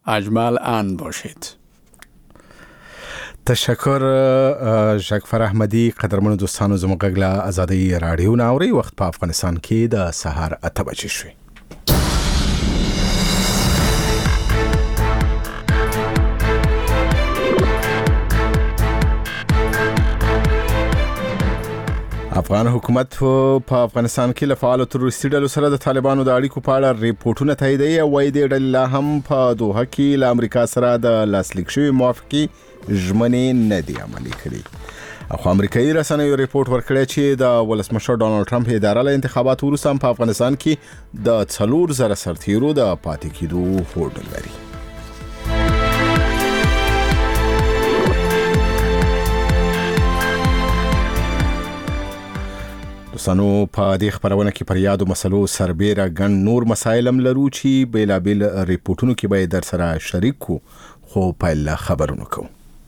اجمل ان باشید. تشکر جعفر احمدی. قدرمنو دوستانو زموږ غږ له آزادۍ رادیو نه اوري. وخت په افغانستان کې د سهار 8 بجې شوې. افغان حکومت په افغانستان کې له فعال تروریستي ډلو سره د طالبانو د اړیکو په اړه ریپورتونه تاییدوي او وايي د ډلې لا هم په دوحه کې له امریکا سره د لاسلیک شوي موافقې ژمنې نه دي عملي کړي. خو امریکایي رسنیو ریپورت ورکړی چې د ولسمشر ډانلډ ټرمپ اداره له انتخاباتو وروسته په افغانستان کې د 4,000 سرتیرو د پاتې کېدو هوډ لري. دوستانو په دې خبرونه کې پر یادو مسلو سربېره ګڼ نور مسایل هم لرو چې بیلابیل ریپورتونو کې به در سره شریک کو، خو پیل خبرونه کوو.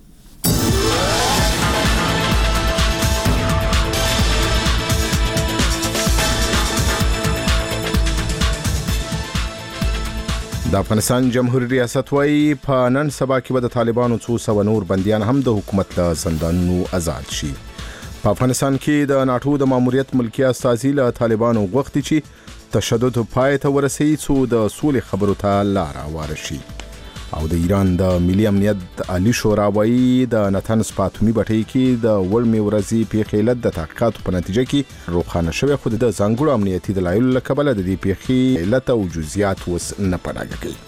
د افغانستان جمهوریت ریاست وايي په نن سبا کې به د طالبانو 200 نور بندیان هم د حکومت له زندانونو آزاد شي. په افغانستان کې د ناټو د ماموریت ملکی استازي له طالبانو غوښتي چې تشدد پای ته ورسوي څو د سولې خبرو ته لار هواره شي. او د ایران د ملي امنیت عالی شورا وايي د نتنز په اتومي بټۍ کې د وړمې ورځې پیښې علت د تحقیقاتو په نتیجه کې روښانه شوی، خو د ځانګړو امنیتي دلایلو له کبله د دې پیښې علت او جزئیات اوس نه په ډاګه کوي.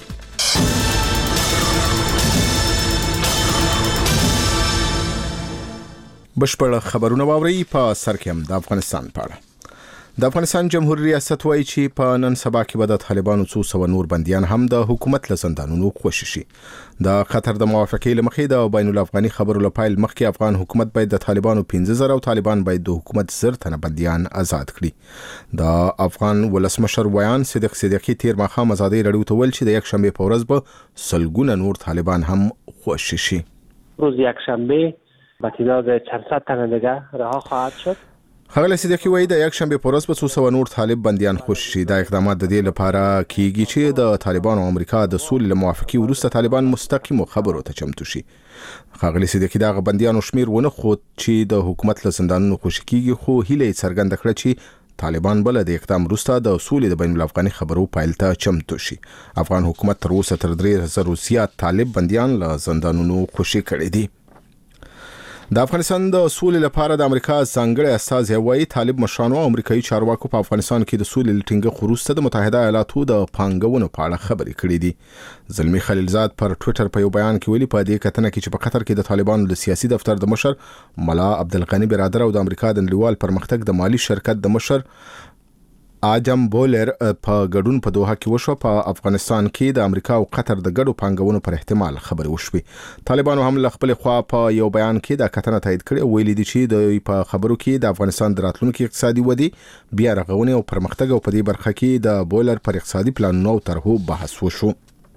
بشپړ خبرونه واوري. په سر کې هم د افغانستان په اړه. د افغانستان جمهوریت ریاست وايي چې په نن سبا کې به د طالبانو 200 نور بندیان هم د حکومت له زندانونو خوشي شي. د قطر د موافقې لمخې د بین الافغاني خبرو لپاره مخکې افغان حکومت باید د طالبانو 15,000 او طالبان باید د حکومت 1000 تنه بندیان آزاد کړي. د افغان ولسمشر ویان صدیق صدیقی تیر ماښام ازادي رادیو ته ویل چې د یک شنبه په ورځ به سلګونه نور طالبان هم خوشي شي. روز یک شنبه با تعداد چند صد تن دیگر رها خواهد شد. ښاغلی صدیقی وایي د یک شنبه په ورځ به 200 نور طالب بندیان خوشي شي. دا اقدامات د دې لپاره کیږي چې د طالبانو او امریکا د سولې له موافقې وروسته طالبان مستقیمو خبرو ته چمتو شي. ښاغلی صدیقی دغه بندیانو شمیر ونه ښود چې د حکومت له زندانونو خوشي کیږي، خو هیله یې څرګنده کړه چې طالبان بل د اقدام وروسته د سولې د بین الافغاني خبرو پیل ته چمتو شي. افغان حکومت تر اوسه تر 3,000 زیات طالب بندیان له زندانونو خوشي کړي دي. د افغانستان د سولې لپاره د امریکا ځانګړي استازی وايي طالب مشرانو او امریکایي چارواکو په افغانستان کې د سولې لټینګه وروسته د متحده ایالاتو د پانګونو په اړه خبرې کړې دي. زلمی خلیلزاد پر ټوئیټر په یو بیان کې ویلي په دې کتنه کې چې په قطر کې د طالبانو د سیاسي دفتر د مشر ملا عبدالغنی برادر او د امریکا د نړیوال پرمختګ د مالی شرکت د مشر آدم بولر په ګډون په دوحه کې وشو. په افغانستان کې د امریکا او قطر د ګډو پانګونو پر احتمال خبرې وشوې. طالبانو هم له خپل خوا په یو بیان کې دا کتنه تایید کړې، ویلي دي چې د په خبرو کې د افغانستان د راتلونکي اقتصادي ودی، بیا رغونې او پرمختګ او په دې برخه کې د بولر پر اقتصادي پلانونو او طرحو بحث وشو.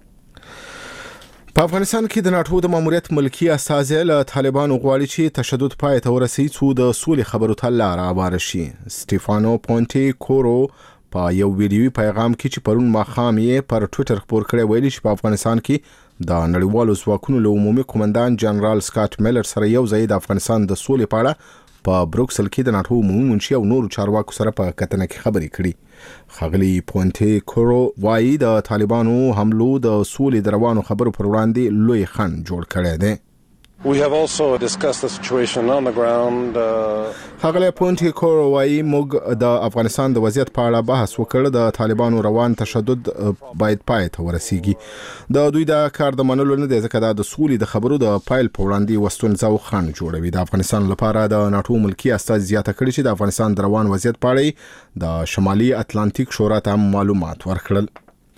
په افغانستان کې د ناټو د ماموریت ملکی استازی له طالبانو غواړي چې تشدد پای ته ورسوي څو د سولې خبرو ته لار هواره شي. سټیفانو پونټي کورو په یو ویډیوي پیغام کې چې پرون ماښام یې پر ټوئیټر خپور کړی ویلي چې په افغانستان کې د نړیوالو ځواکونو له عمومي قومندان جنرال سکاټ میلر سره یو ځای د افغانستان د سولې په اړه په بروکسل کې د ناټو عمومي منشي او نورو چارواکو سره په کتنه کې خبرې کړي. ښاغلی پونټي کورو وايي د طالبانو حملو د سولې د روانو خبرو پر وړاندې لوی خنډ جوړ کړی دی. We have also discussed the situation on the ground. ښاغلی پونټي کورو وايي موږ د افغانستان د وضعیت په اړه بحث وکړ. د طالبانو روان تشدد باید پای ته ورسیږي. د دوی د کار د منلو نه دی ځکه دا د سولې د خبرو د پایل په وړاندې وستونزه او خنډ جوړوي. د افغانستان لپاره د ناټو ملکی استازي زیاته کړي چې د افغانستان د روان وضعیت په اړه د شمالي اتلانتیک شورا ته معلومات ورکړل.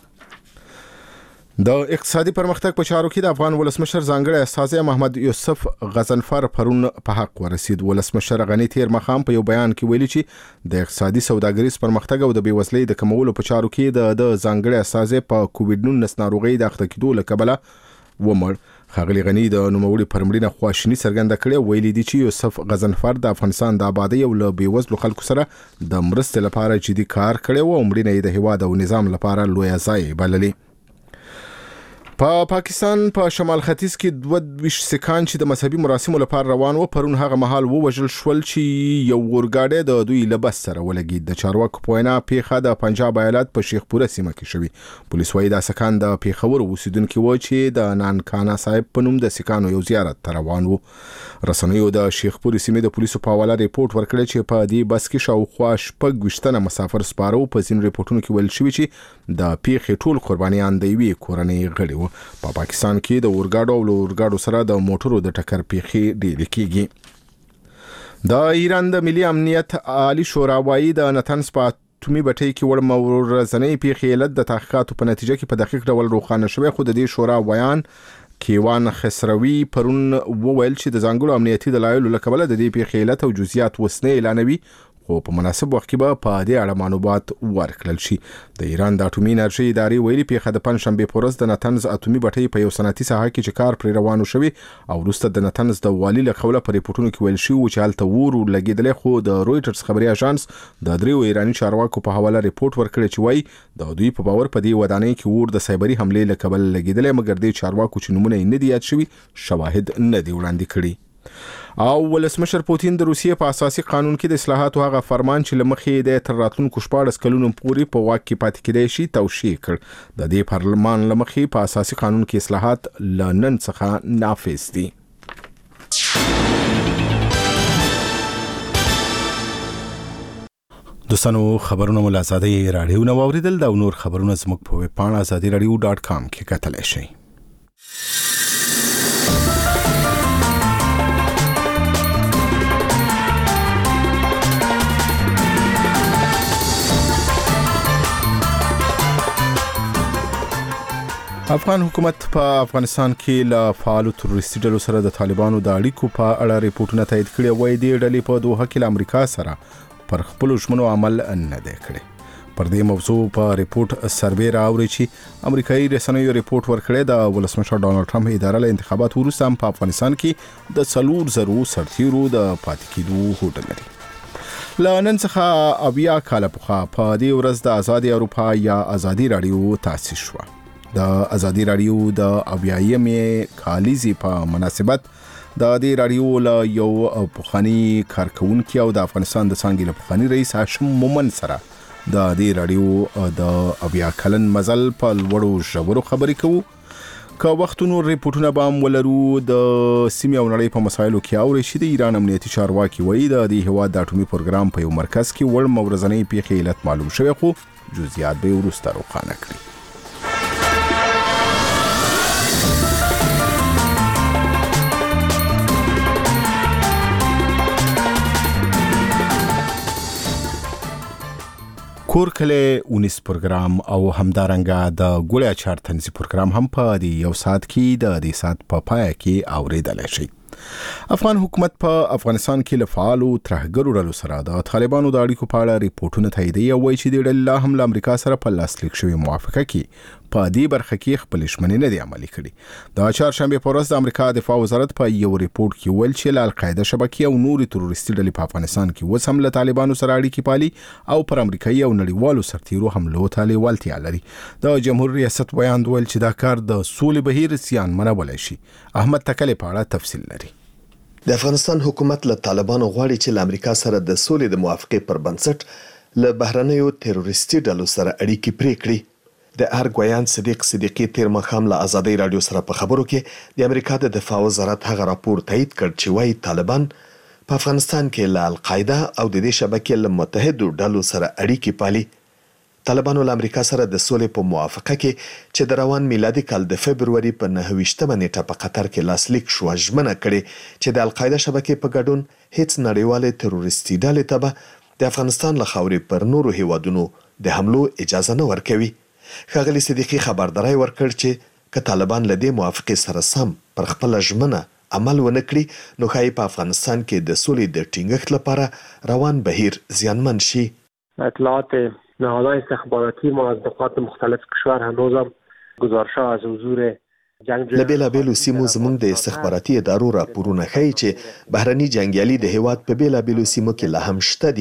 د اقتصادي پرمختګ په چارو کې د افغان ولسمشر ځانګړي استازی محمد یوسف غضنفر پرون په حق ورسید. ولسمشر غنی تیر مخام په یو بیان کې ویلي چې د اقتصادي سوداګریز پرمختګ او د بیوزلۍ د کمولو په چارو کې د ځانګړي استازی په کووډ-19 ناروغي د اخته کېدو له کبله ومړ. ښاغلی غنی د نوموړي پر مړینه خواشیني څرګنده کړې. ویلي دي چې یوسف غضنفر د افغانستان د آبادۍ او له بیوزلو خلکو سره د مرستې لپاره جدي کار کړی و او مړینه یې د هیواد او نظام لپاره لویه ضایعه بللې. په پاکستان په شمال ختیځ کې 22 سکان چې د مذهبي مراسمو لپاره روان و پرون هغه مهال ووژل شول چې یو ورګاډی د دوی له بس سره ولګید. د چارواکو په وینا پیښه د پنجاب ایالت په شیخپوره سیمه کې شوې. پولیس وايي دا سکان د پیښور اوسیدونکو و چې د نانکانا صاحب په نوم د سکانو یو زیارت ته روان و. رسنیو د شیخپورې سیمې د پولیسو په حواله ریپورت ورکړی چې په دې بس کې شاوخوا 26 مسافر سپاره په ځینو ریپورتونو کې ویل شوی چې د پیښې ټول قربانیان د یوې کورنۍ غړي و. په پاکستان کې د اورګاډو او اورګاډو سره د موټرو د ټکر پیښې ډېرې کیږي. د ایران د ملي امنیت عالی شورا وايي د نتنز په اتومي بټۍ کې وړ مورزنۍ پیښې علت د تحقیقاتو په نتیجه کې په دقیق ډول روښانه شوی. خو د دې شورا ویان کیوان خسروي پرون وویل چې د ځانګړو امنیتي دلایلو له کبله د دې پیښې علت او جزئیات وسنه اعلانوي، خو په مناسب وخت کې به په دې اړه معلومات ورکړل شي. د ایران د اټومي انرژي ادارې ویلي پیښه د پنځشنبه په ورځ د نتنز اتومي بټۍ په یو صنعتي ساحه کې چې کار پر روانو شوی او وروسته د نتنز د والي له قوله په ریپورتونو کې ویل شوی چې هلته ور لګیدل. خو د رويټرز خبري اژانس د دریو ایرانی چارواکو په حواله ریپورت ورکړی چې وایي د دوی په باور په دې ودانۍ کې ور د سایبري حمله له کبله لګیدل، مګر د چارواکو چې نمونه یې نه دی یاد شوی شواهد نه دی وړاندې کړي. او ولسمشر پوتین د روسیې په اساسي قانون کې د اصلاحاتو هغه فرمان چې لمخې د تر راتلونکو 14 کلونو پورې په واک کې پاتې کېدای شي توشیح کړ. د دې پارلمان لمخې په اساسي قانون کې اصلاحات لنن څخه نافذ دي. دوستانو خبرونه مل آزادۍ رادیو نو اوریدل دا نور خبرونه زموږ په ویب پاڼه azadiradio.com کې کتلی شئ. افغان حکومت په افغانستان کې له فعالو تروریستي ډلو سره د طالبانو د اړیکو په اړه ریپورتونه تایید کړي. وایي د ډلې په دوحه کې له امریکا سره پر خپل ژمنو عمل نه دی کړی. پر دې موضوع په ریپورت سروې راوړي چې امریکایي رسنیو ریپورت ورکړی د ولسمشر ډانلډ ټرمپ اداره له انتخاباتو وروسته په افغانستان کې د 400 سرتیرو د پاتې کېدو هوډ لري. له نن څخه 80 کاله پخوا په دې ورځ د ازادي اروپا یا ازادي رادیو تاسیس شوه. د ازادي رادیو د 80مې کالیزي په مناسبت د دې رادیو له یو پخوانی کارکونکي او د افغانستان د څنګه له پخوانی رئیس هاشم مومن سره د دې رادیو د 80 کلن مزل په لوړو ژورو خبرې کوو. که وختونو ریپورتونه به ولرو د سیمې او نړۍ په مسایلو کې اوري چې د ایران امنیتي چارواکي وایي د دې هواد د اټومي پروګرام په یو مرکز کې وړ مورزنۍ پیښې علت معلوم شوی، خو جزئیات به وروسته روښانه کړي. کور کله اونیس پروګرام او همدارنګه د ګوړیا چار تنظیم پروګرام هم په دې یو ساعت کې د دې ساعت په پای کې اوریدل شي. افغان حکومت په افغانستان کې له فعالو ترهګرو ډلو سره د طالبانو د اړیکو په اړه ریپورتونه تاییدوي او وایي چې د ډلې هم له امریکا سره په لاسلیک شوی موافقه کې په دې برخه کې خپل ژمنې نه دي عملي کړي. د چهارشنبه په ورځ د امریکا دفاع وزارت په یو ریپورت کې ویل چې له القاعده شبکې او نورو تروریستي ډلې په افغانستان کې اوس هم له طالبانو سره اړیکې پالي او پر امریکایي او نړیوالو سرتیرو حملو ته لیوالتیا لري. د جمهور ریاست بیان ویل چې دا کار د سولې بهیر زیانمنولی شي. احمد تکلی په اړه تفصیل لري. د افغانستان حکومت له طالبانو غواړي چې له امریکا سره د سولې د موافقې پر بنسټ له بهرنیو تروریستي ډلو سره اړیکې پرې کړي. د ارګویان صدیق صدیقی تیر مخام له ازادي رادیو سره په خبرو کې د امریکا د دفاع وزارت هغه راپور تایید کړ چې وايي طالبان په افغانستان کې له القاعده او د دې شبکې له متحدو ډلو سره اړیکې پالي. طالبانو له امریکا سره د سولې په موافقه کې چې د روان میلادي کال د فبروري په 9 نیټه په قطر کې لاسلیک شو ژمنه کړې چې د القاعده شبکې په ګډون هیڅ نړیواله تروریستي ډلې ته به د افغانستان له خاورې پر نورو هیوادونو د حملو اجازه نه ورکوي. ښاغلي صدیقی خبرداري ورکړ چې که طالبان له دې موافقې سره سم پر خپل ژمنه عمل ونه کړي نو ښایي په افغانستان کې د سولې د ټینګښت لپاره روان بهیر زیانمن شي. اطلاعات نهادهای استخباراتی ما از نقاط مختلف کشور هنوز هم گزارش‌ها از حضور له بیلابیلو سیمو زموږ د استخباراتي ادارو راپورونه ښیي چې بهرني جنګیالي د هیواد په بیلابیلو سیمو کې لا هم شته دي.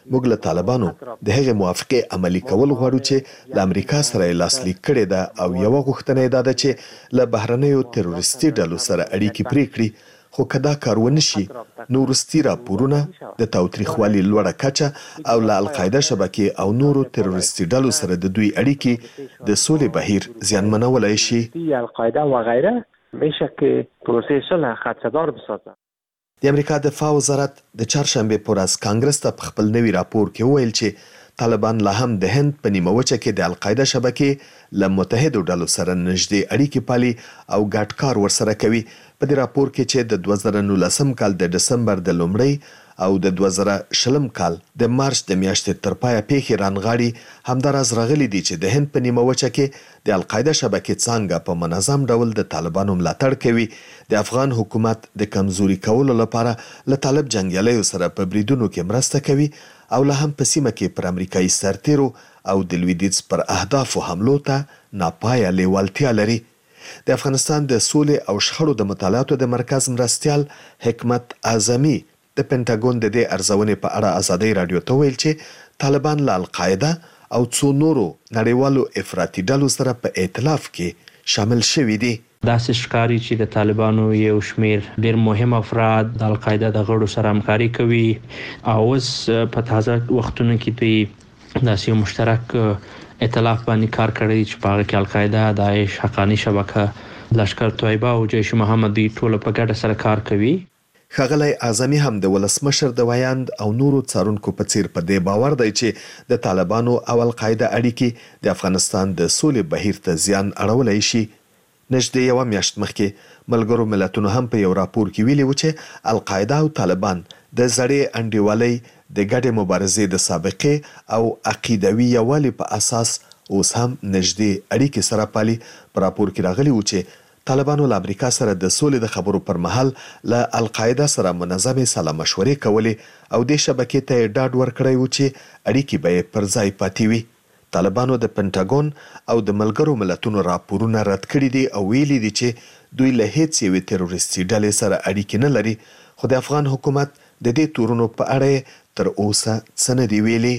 موږ له طالبانو د هغې موافقې عملي کول غواړو چې له امریکا سره یې لاسلیک کړې ده او یوه غوښتنه یې دا ده چې له بهرنیو تروریستي ډلو سره اړیکې پرې کړي، خو که دا کار ونه شي نو وروستي راپورونه د تاوتریخوالي لوړه کچه او له القاعده شبکې او نورو تروریستي ډلو سره د دوی اړیکې د سولې بهیر زیانمنولی شي. القاعده و غیره میشه که پروسه صلح خدشه‌دار بسازه. د امریکا دفاع وزارت د چهارشنبه په ورځ کانګرس ته په خپل نوي راپور کې وویل چې طالبان لا هم د هند په نیمه وچه کې د القاعده شبکې له متحدو ډلو سره نږدې اړیکې پالي او ګډ کار ورسره کوي. په دې راپور کې چې د 2019 کال د ډسمبر د لومړۍ او د 2020 کال د مارچ د میاشتې تر پایه پیښې رانغاړي، همداراز راغلي دي چې د هند په نیمه وچه کې د القاعده شبکې څانګه په منظم ډول د طالبانو ملاتړ کوي. د افغان حکومت د کمزوري کولو لپاره له طالب جنګیالیو سره په بریدونو کې مرسته کوي او لا هم په سیمه کې پر امریکایي سرتیرو او د لویدیځ پر اهدافو حملو ته ناپایه لیوالتیا لري. د افغانستان د سولې او شخړو د مطالعاتو د مرکز مرستیال حکمت اعظمي د پینټاګون د دې ارزونې په اړه ازادي رادیو ته ویل چې طالبان له القاعده او څو نورو نړیوالو افراطي ډلو سره په ائتلاف کې شامل شوي دي. داسې ښکاري چې د طالبانو یو شمیر ډېر مهم افراد د القاعده د غړو سره همکاري کوي او اوس په تازه وختونو کې دوی داسې یو مشترک ائتلاف باندې کار کړی چې په هغه کې القاعده، داعش، حقانی شبکه، لشکر طیبه او جیش محمد دوی ټول په ګډه سره کار کوي. ښاغلی اعظمي هم د ولسمشر د ویاند او نورو څارونکو په څیر په دې باور دی چې د طالبانو او القاعده اړیکې د افغانستان د سولې بهیر ته زیان اړولی شي. نږدې یوه میاشت مخکې ملګرو ملتونو هم په یو راپور کې ویلي و چې القاعده او طالبان د زړې انډیوالۍ د ګډې مبارزې د سابقې او عقیدوي یووالي په اساس اوس هم نږدې اړیکې سره پالي. په راپور کې راغلي و چې طالبانو له امریکا سره د سولې د خبرو پر مهال له القاعده سره منظمې سلا مشورې کولې او دې شبکې ته یې ډاډ ورکړی و چې اړیکې به یې پر ځای پاتې وي. طالبانو د پینټاګون او د ملګرو ملتونو راپورونه رد کړي دي او ویلي دي چې دوی له هیڅ یوې تروریستي ډلې سره اړیکې نه لري، خو د افغان حکومت د دې تورونو په اړه تر اوسه څه نه دي ویلي.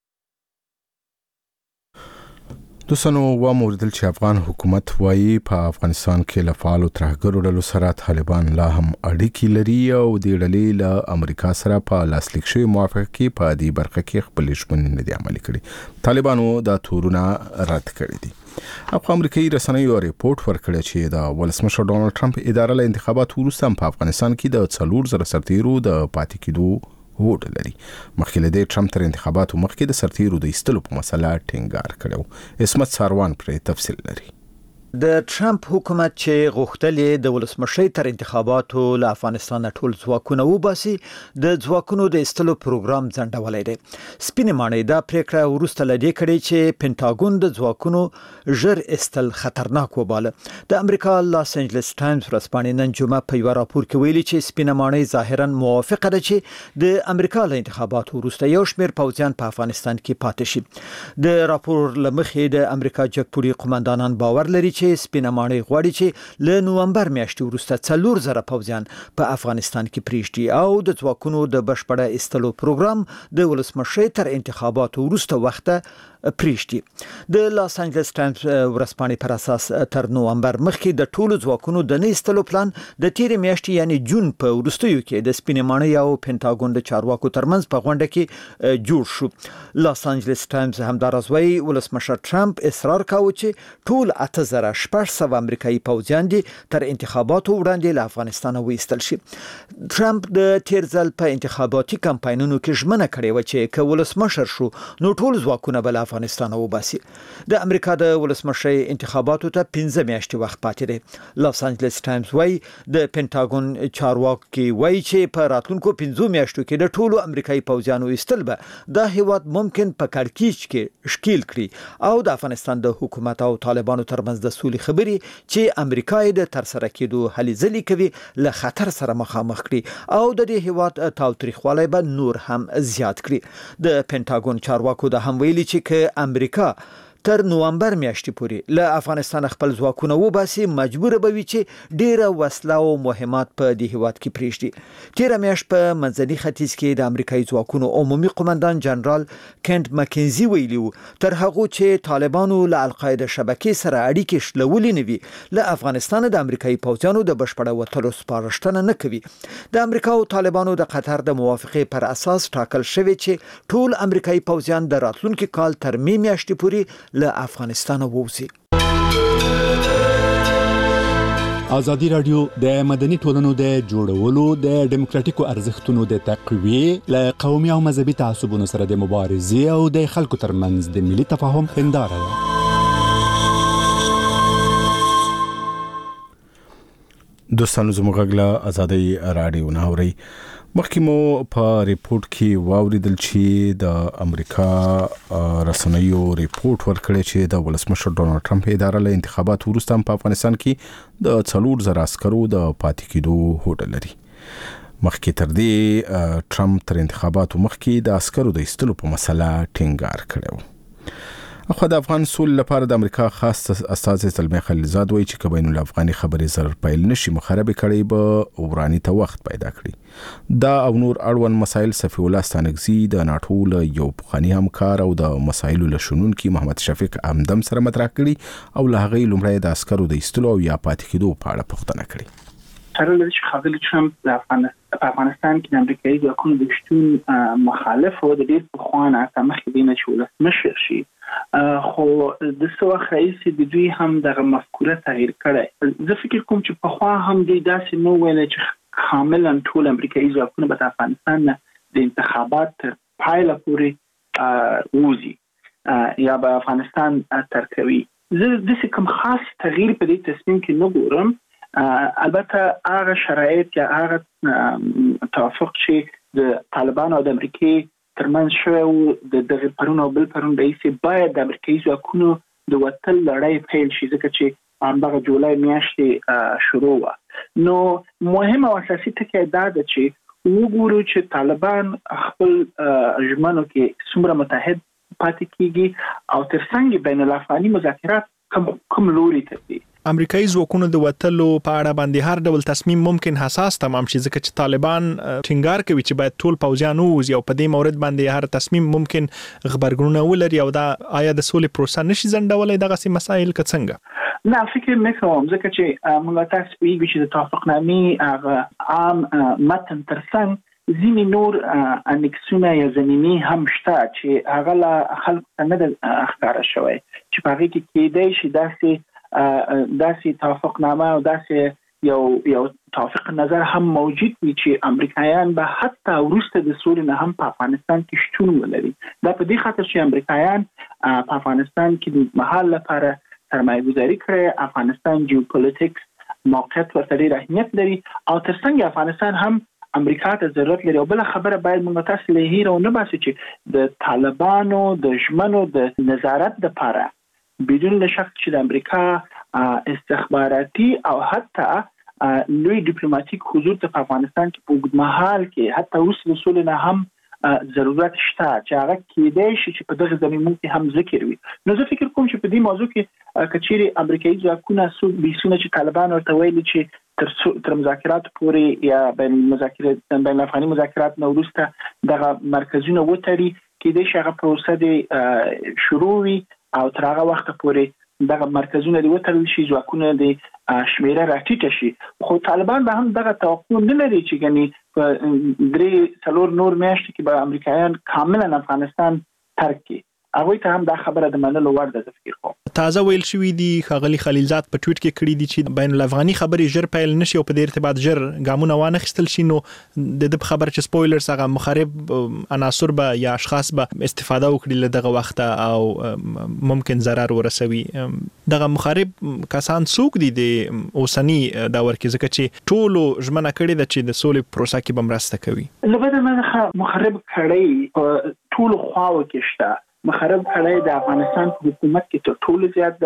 دوستانو واوریدل چې افغان حکومت وایي په افغانستان کې له فعالو ترهګرو ډلو سره طالبان لا هم اړیکې لري او د ډلې له امریکا سره په لاسلیک شوی موافقې په دې برخه کې خپل ژمنې نه دي عملي کړي. طالبانو دا تورونه رد کړي دي. او امریکایي رسنیو ریپورت ورکړی چې د ولسمشر ډونالد ټرمپ اداره له انتخاباتو وروسته په افغانستان کې د 4,000 سرتیرو د پاتې کېدو هوډ لري. مخکې له دې ټرمپ تر انتخاباتو مخکې د سرتیرو د ایستلو په مسله ټینګار کړی. اسمت ساروان پر تفصیل لري. د ټرمپ حکومت چې غوښتلې د ولسمشۍ تر انتخاباتو له افغانستان ټول ځواکونه وباسي، د ځواکونو د ایستلو پروګرام ځنډولی دی. سپینې ماڼۍ دا پریکړه وروسته له دې کړې چې پینټاګون د ځواکونو ژر ایستل خطرناک وباله. د امریکا لاس انجلس ټایمز ورځپاڼې نن جمعه په یو راپور کې ویلي چې سپینه ماڼۍ ظاهرا موافقه ده چې د امریکا له انتخاباتو وروسته یو شمېر پوځیان په افغانستان کې پاتې شي. د راپور له مخې د امریکا جګپوړي قومندانان باور لري چې سپینه ماڼۍ غواړي چې له نومبر میاشتې وروسته 4,000 پوځیان په افغانستان کې پریږدي او د ځواکونو د بشپړه ایستلو پروګرام د ولسمشۍ تر انتخاباتو وروسته وخته پریږدي. د لاس انجلس ټایمز ورځپاڼې پر اساس تر نومبر مخکې د ټولو ځواکونو د نه ایستلو پلان د تیرې میاشتې یعنی جون په وروستیو کې د سپینې ماڼۍ او پینټاګون د چارواکو ترمنځ په غونډه کې جوړ شو. لاس انجلس ټایمز همداراز وایي ولسمشر ټرمپ اصرار کاوه چې ټول 8,600 امریکایي پوځیان دي تر انتخاباتو وړاندې له افغانستان وایستل شي. ټرمپ د تیر ځل په انتخاباتي کمپاینونو کې ژمنه کړې و چې که ولسمشر شو نو ټول ځواکونه به افغانستان وباسي. د امریکا د ولسمشۍ انتخاباتو ته 15 میاشتې وخت پاتې دی. لاس انجلس ټایمز وایي د پینټاګون چارواکي وایي چې په راتلونکو 15 میاشتو کې د ټولو امریکایي پوځیانو ایستل به د هیواد ممکن په کړکېچ کې شکیل کړي او د افغانستان د حکومت او طالبانو ترمنځ د سولې خبرې چې امریکا یې د ترسره کېدو هلې ځلې کوي له خطر سره مخامخ کړي او د دې هیواد تاوتریخوالی به نور هم زیات کړي. د پینټاګون چارواکو د هم ویلي چې امریکا تر نومبر میاشتې پورې له افغانستان خپل ځواکونه وباسي مجبور به وي چې ډیره وسله او مهمات په دې هیواد کې پریږدي. تیر میاشت په منځني ختیځ کې د امریکایي ځواکونو عمومي قومندان جنرال کنت مکینزي ویلي وو تر هغه چې طالبانو له القاعده شبکې سره اړیکې شلولې نه وي له افغانستان د امریکایي پوځیانو د بشپړ وټلو سپارښتنه نه کوي. د امریکا او طالبانو د قطر د موافقې پر اساس ټاکل شوی چې ټول امریکایي پوځیان د راتلونکي کال تر می میاشتې پورې له افغانستان ووځي. ازادي رادیو د مدني ټولنو د جوړولو د ډیموکراتیکو ارزښتونو د تقویې له قومي او مذهبي تعصبونو سره د مبارزې او د خلکو ترمنځ د ملي تفاهم هنداره ده. دوستانو زموږ غږ ازادي رادیو نه اوري. مخکې مو په ریپورت کې واوریدل چې د امریکا رسنیو ریپورت ورکړی چې د ولسمشر ډونالد ټرمپ اداره له انتخاباتو وروسته په افغانستان کې د 4,000 عسکرو د پاتې کېدو هوډ لري. مخکې تر دې ټرمپ تر انتخاباتو مخکې د عسکرو د ایستلو په مسله ټینګار کړی. اخو د افغان سول لپاره د امریکا خاص استازي زلمي خلیلزاد وایي چې کبین الافغاني خبرې زر پیل نشي مخرب کړي به ورانی ته وخت پیدا کړي. دا او نور اړوند مسایل صفی الله ستانګزي د ناټو له یو پخوانی همکار او د مسایلو له شنونکي محمد شفیق امدم سره مطرح کړي او له هغه لومړی د عسکرو د ایستلو او یا پاتې کېدو په اړه پوښتنه کړې. سره لري چې خبرې ټرمپ د افغانستان کې د امریکایي ځواکونو د شتون مخالف او د ډېر پخوانه تمخې دینه چې ولسمشر شي خو د څو وخت راهیسې د دوی هم دغه مفکوره تغییر کړی. زه فکر کوم چې پخوا هم دوی داسې نو ویل چې کاملا ټول امریکایي ځواکونه به د افغانستان د انتخابات تر پایله پورې ووځي یا به افغانستان ترک کوي. زه داسې کوم خاص تغییر په دې تصمیم کې نه ګورم. البته هغه شرایط یا هغه توافق چې د طالبان او د امریکای ترمنځ شوی و د دغه پرون او بل پرون رئیس باید د امریکایي ځواکونو د وتل لړۍ پیل شي ځکه چې همدغه جولای میاشتې شروع وه. نو مهمه او اساسي ټکی دا ده چې وګورو چې طالبان خپل ژمنو کې څومره متحد پاتې کیږي او ترڅنګ بین الافغاني مذاکرات کوم لوري ته دي. امریکایي ځواکونو د وټلو په اړه باندې هر ډول تصمیم ممکن حساس تمام شي ځکه چې طالبان ټینګار کوي چې باید ټول پوځیان ووځي او په دې مورد باندې هر تصمیم ممکن خبرګونونه ولري او دا آیا د سولې پروسه نشي ځنډولای دغه سي مسایل که څنګه؟ نه فکر نه کوم ځکه چې موږ تاسو ویږو چې د توافقنامې هغه عام متن ترڅنګ ځینې نور انکسونه یا زمینی هم شته چې هغه لا خلک نه ښکاره شوی چې په هغه کې کېدای شي داسې توافقنامه او داسې یو توافق نظر هم موجود وي چې امریکایان به حتی وروسته د سولې نه هم په افغانستان کې شتون ولري. دا په دې خاطر چې امریکایان په افغانستان کې د مهال لپاره سرمایه گذاري کړې، افغانستان جیوپولیټکس موقعیت ورته ډېر اهمیت لري او ترڅنګ افغانستان هم امریکا ته ضرورت لري. او بل خبره باید موږ تاسو له هیرو نه باسو چې د طالبانو د ژمنو د نظارت لپاره بدون شک چې د امریکا استخباراتي او حتی لوی ډیپلوماټیک حضور په افغانستان کې په اوږدمهال کې حتی وروسته د سولې نه هم ضرورت شته چې هغه کېدای شي چې په دغه زمینو کې هم ذکر وي. نو زه فکر کوم چې په دې موضوع کې کچېرې امریکایي ځواکونه بیسونه چې طالبان ورته ویلي چې تر مذاکرات پورې یا بین الافغاني مذاکرات نه وروسته دغه مرکزونه وتړي کېدای شي هغه پروسه د شروع وي او تر هغه وخت پورې دغه مرکزونه دی وتړل شي ځواکونه د شمیره راټیټه شي. خو طالبان به هم دغه توقع نه لري چې ګنې په 3-4 نور میاشتې کې به امریکایان کاملا افغانستان ترک کړي. هغه ته هم دا خبره د منلو وړ ده فکر کوم. تازه ویل شوی دی ښاغلي خلیلزاد په ټویټ کې کړی دی چې بین الافغاني خبرې ژر پیل نشي او په دې ارتباط ژر ګامونه وانه خستل شي. نو د خبر چې سپویلرز هغه مخرب عناصر به یا اشخاص به استفاده وکړي له دغه وخت او ممکن ضرر ورسوي. دغه مخرب کسان څوک دي د اوسنی دور کې ځکه چې ټولو ژمنه کړې ده چې د سولې پروسه کې به مرسته کوي. لبدا منخه مخرب کړی ټولو خواو کې شته. مخرب کړی د افغانستان په حکومت کې تر ټولو زیات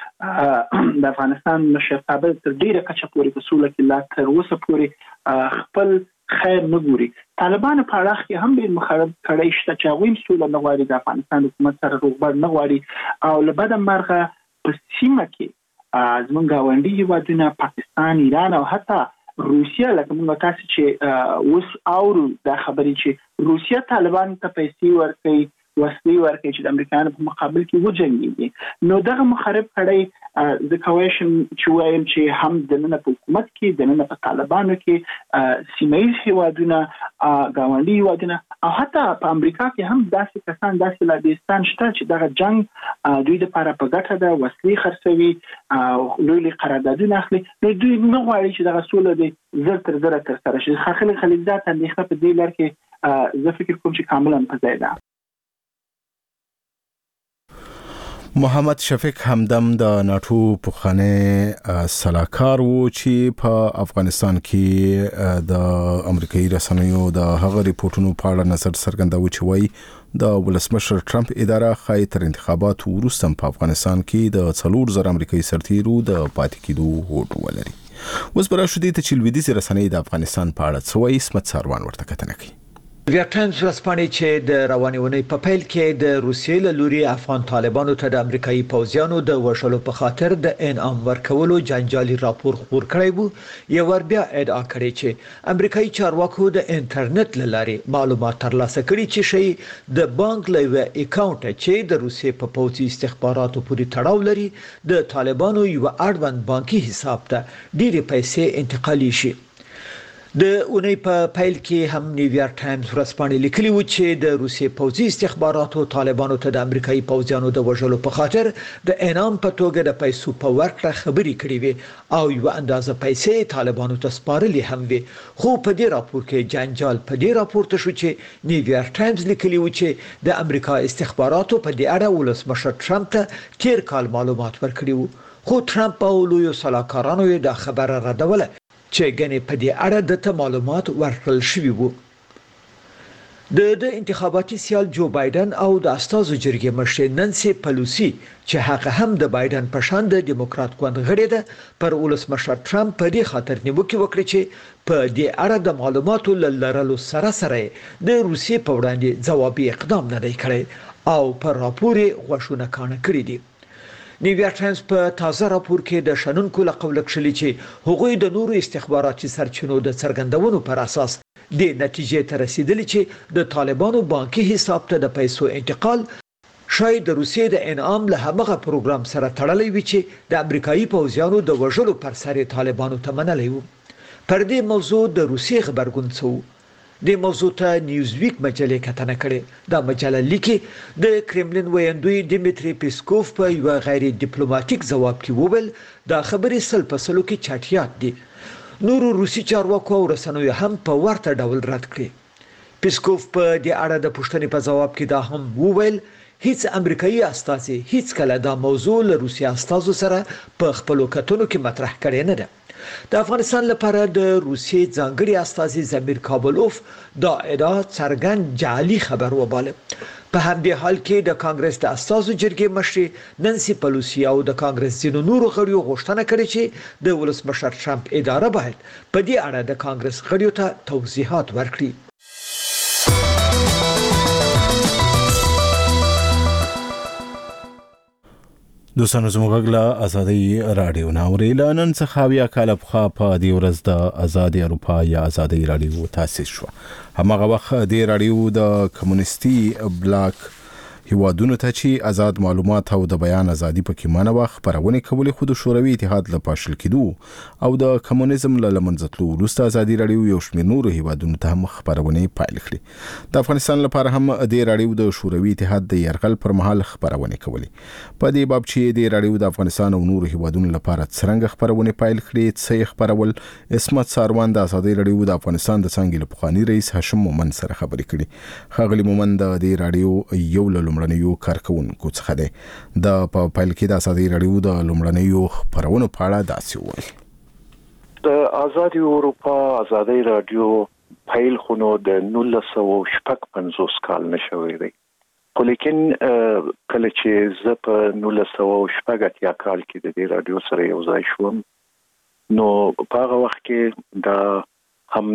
د افغانستان مشرتابه تر ډیره کچه پورې په سوله کې لا تر اوسه پورې خپل خیر نه ګوري. طالبان په اړه کې هم ډېر مخالف کړي شته چې هغوی سوله نه غواړي، د افغانستان حکومت سره روغبړ نه غواړي او له بده مرغه په سیمه کې زموږ ګاونډي هیوادونه پاکستان، ایران او حتی روسیه، لکه موږ تاسو چې اوس اورو دا خبرې چې روسیه طالبان ته پیسې ورکوي، وسلې ورکوي چې د امریکایانو په مقابل کې وجنګېږي. نو دغه مخالف کړي د کویشن چې وایم چې هم د نن په حکومت کې، د نن په طالبانو کې سیمایي هیوادونه، ګاونډي هیوادونه او حتی په امریکا کې هم داسې کسان، داسې لابیستان شته چې دغه جنگ دوی لپاره په ګټه ده، وسلې خرڅوي او لوی قراردادونه اخلي. نو دوی نه غواړي چې دغه سوله دې زر تر زره ترسره شي. ښاغلي خلیلزاد اندېښنه په دې لړ کې زه فکر کوم چې کاملا په ځای ده. محمد شفیق همدم د ناتو پخوانی سلاکار وو چې په افغانستان کې د امریکایي رسنیو د هغه ریپورتونو په اړه نظر څرګندوي چې وایي د ولسمشر ټرمپ اداره خای تر انتخاباتو وروسته په افغانستان کې د 4,000 امریکایي سرتیرو د پاتې کېدو هوډ ولري. اوس پر شدي ته چې لویدیځ رسنۍ د افغانستان په اړه څه وایي، اسمت ساروان ورته کتنه کوي. بیا ټایمز ورځپاڼې چې د روانې ونې په پیل کې د روسیې له لوري افغان طالبانو ته د امریکایي پوځیانو د وژلو په خاطر د انعام ورکولو جنجالي راپور خپور کړی وو، یو ور بیا ادعا کړې چې امریکایي چارواکو د انټرنیټ له لارې معلومات ترلاسه کړي چې شي د بانک له اکاونټ چې د روسیې په پوځي استخباراتو پورې تړاو لري د طالبانو یو اړوند بانکي حساب ته ډېرې پیسې انتقالي شي. د اونۍ په پیل کې هم نیویارک ټایمز ورځپاڼې لیکلي و چې د روسیې پوځي استخباراتو طالبانو ته د امریکایي پوځیانو د وژلو په خاطر د انعام په توګه د پیسو په ورکړه خبرې کړې وي او یو اندازه پیسې طالبانو ته سپارلې هم وي. خو په دې راپور کې جنجال په دې راپورته شو چې نیویارک ټایمز لیکلي و چې د امریکا استخباراتو په دې اړه ولسمشر ټرمپ ته تیر کال معلومات ورکړي وو، خو ټرمپ او لوی سلاکارانو یې د خبره ردوله چې ګنې په دې اړه د معلومات ورکړل شوي وو. د انتخاباتي سیال جو بایدن او د استازو جرګې مشر نانسي پلوسی چې هغه هم د بایدن په شان د دیموکرات ګوند غړې ده پر ولسمشر ټرمپ په دې خاطر نیوکه وکړه چې په دې اړه د معلوماتو لرلو سره د روسیې په وړاندې ځوابي اقدام نه دی کړی او پر راپور غوښونه کانه کړی دی. نیویارک ټایمز په تازه راپور کې د شنونکو له قوله کړي چې هغوی د نورو استخباراتي سرچینو د څرګندونو پر اساس د نتیجې ته رسیدلي چې د طالبانو بانکي حساب ته د پیسو انتقال شاید د روسیې د انعام له همغه پروګرام سره تړلی وي چې د امریکایي پوځیانو د وژلو پر سر طالبانو ته منلی وو. پر دې موضوع د روسیې خبرګون څه و؟ د موضوع ته نیوزویک مجلې کتنه کړې. دا مجله لیکي د کرملین ویاندوی دیمیتری پیسکوف په یو غیر ډیپلوماټیک ځواب کې وویل دا خبرې سل په سلو کې چټیات دي. نورو روسي چارواکو او رسنیو هم په ورته ډول رد کړي. پیسکوف په دې اړه د پوښتنې په ځواب کې دا هم وویل هیڅ امریکایي استازي هیڅ کله دا موضوع له روسي استازو سره په خپلو کتنو کې مطرح کړې نه ده. د افغانستان لپاره د روسیې ځانګړي استازي زمیر کابلوف دا ادعا څرګند جعلي خبر وباله. په همدې حال کې د کانګرس د استازو جرګې مشر نانسي پلوسی او د کانګرس ځینو نورو غړیو غوښتنه کړې چې د ولسمشر ټرمپ اداره باید په دې اړه د کانګرس غړیو ته توضیحات ورکړي. دوستانو زموږ له ازادي رادیو ناوري لنن څخه بیا کال په دې ورځ د ازادي اروپا یا ازادي رادیو تاسیس شو. همغه وخت د رادیو د کمونیستي بلاک هیوادونو ته چې آزاد معلومات او د بیان ازادي پکې مانوه خبرونه کولې خو د شوروي اتحاد له پاشل کېدو او د کمونیزم له منځتلو وروسته ازادي رادیو یو شمېر نورو هیوادونو ته هم خبرونه پایل کړې. د افغانستان لپاره هم د رادیو د شوروي اتحاد د يرغل پر مهال خبرونه کولې. په دې باب چې د رادیو د افغانستان او نورو هیوادونو لپاره څنګه خبرونه پایل کړې څه خبرول اسمت ساروان د ازادي رادیو د افغانستان د څنګه لپخاني رئیس هاشم مومن سره خبرې کړې. خاغلی مومن د رادیو یو لومړنیو کارکونکو څخه دی. د په پیل کې د ازادي رادیو د لومړنیو خبرونو په اړه داسې وایي. د ازادي اروپا ازادي رادیو پیل خونو د 1955 کال نشوي دی. خو لیکن کله چې زه په 1980 کال کې د دې رادیو سره یو ځای شوم نو په هغه وخت کې د هم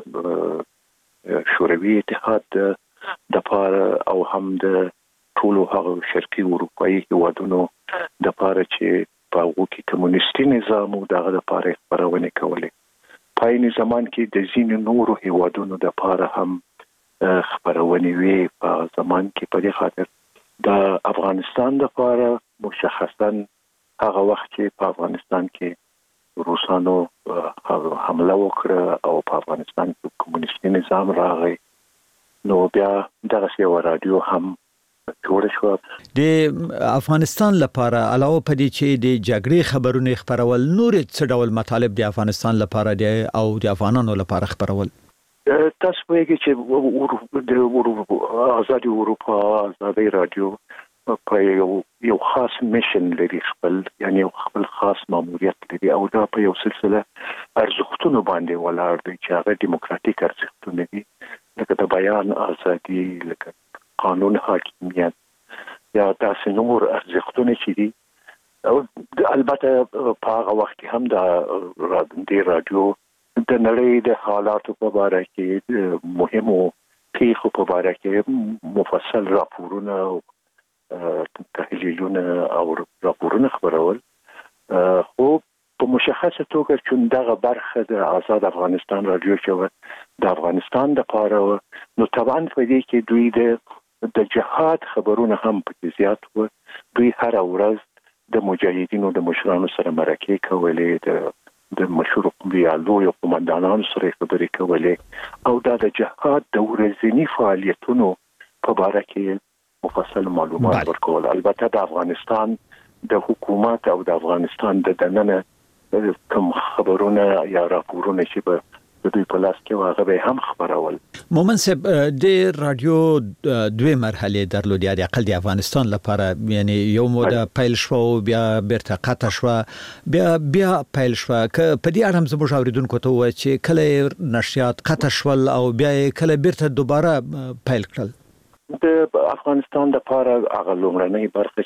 د شوروي اتحاد د پاره او هم د ټولو هغه شرقي اروپאי هیوادونو د پاره چې په هغه کې کمونیستي نظام او دغه د پاره خبرونه کولې په یې زمان کې د زین نورو هیوادونو د پاره هم خبرونه وی په زمان کې په دې خاطر د افغانستان د پاره مشخصا هغه وخت چې په افغانستان کې روسانو حمله وکړه او په افغانستان کې کمونیستي نظام راغی نو بیا دغه یو رادیو هم جوړ شو. د افغانستان لپاره علاوه په دې چې د جګړې خبرونه خبرول نور څه ډول مطالب د افغانستان لپاره دي او د افغانانو لپاره خبرول تاسو وایي چې د آزادي اروپا آزادي رادیو په یو خاص میشن لري خپل یعنی خپل خاص ماموریت لري او دا په یو سلسله ارزښتونو باندې ولاړ دی چې هغه دیموکراتیک ارزښتونه دي لکه د بیان ازادي لکه قانون حاکمیت یا داسې نور ارزښتونه چې دي او البته په هغه وخت هم د رادیو د نړۍ د حالاتو په اړه کې مهمو پیښو په اړه کې مفصل راپورونه او تحلیلونه او راپورونه خبرول خو په مشخصه توګه چې دغه برخه د آزاد افغانستان رادیو چې د افغانستان د پاره نو طبعا په دې کې دوی د جهاد خبرونه هم په زیات و دوی هر ورځ د مجاهدینو د مشرانو سره مرکه کولې د مشهور قوميالو یو قومندانانو سره خبرې کولې او د جهاد د ورځني فعالیتونو په اړه کې مفصل معلومات ورکول. البته د افغانستان د حکومت او د افغانستان د دننه کوم خبرونه یا راپورونه چې به د دوی په لاس کې واغه به هم خبرول. مومن صاحب د رادیو دوه مرحله درلودي د اقل د افغانستان لپاره یعنی یو موده پیل شو بیا بیرته قطع شو بیا پیل شو ک په دې اړه هم زموږ اوریدونکو ته وایي چې کله نشریات قطع شول او بیا کله بیرته دوباره پیل کړل. د افغانستان لپاره هغه لومړنۍ برخه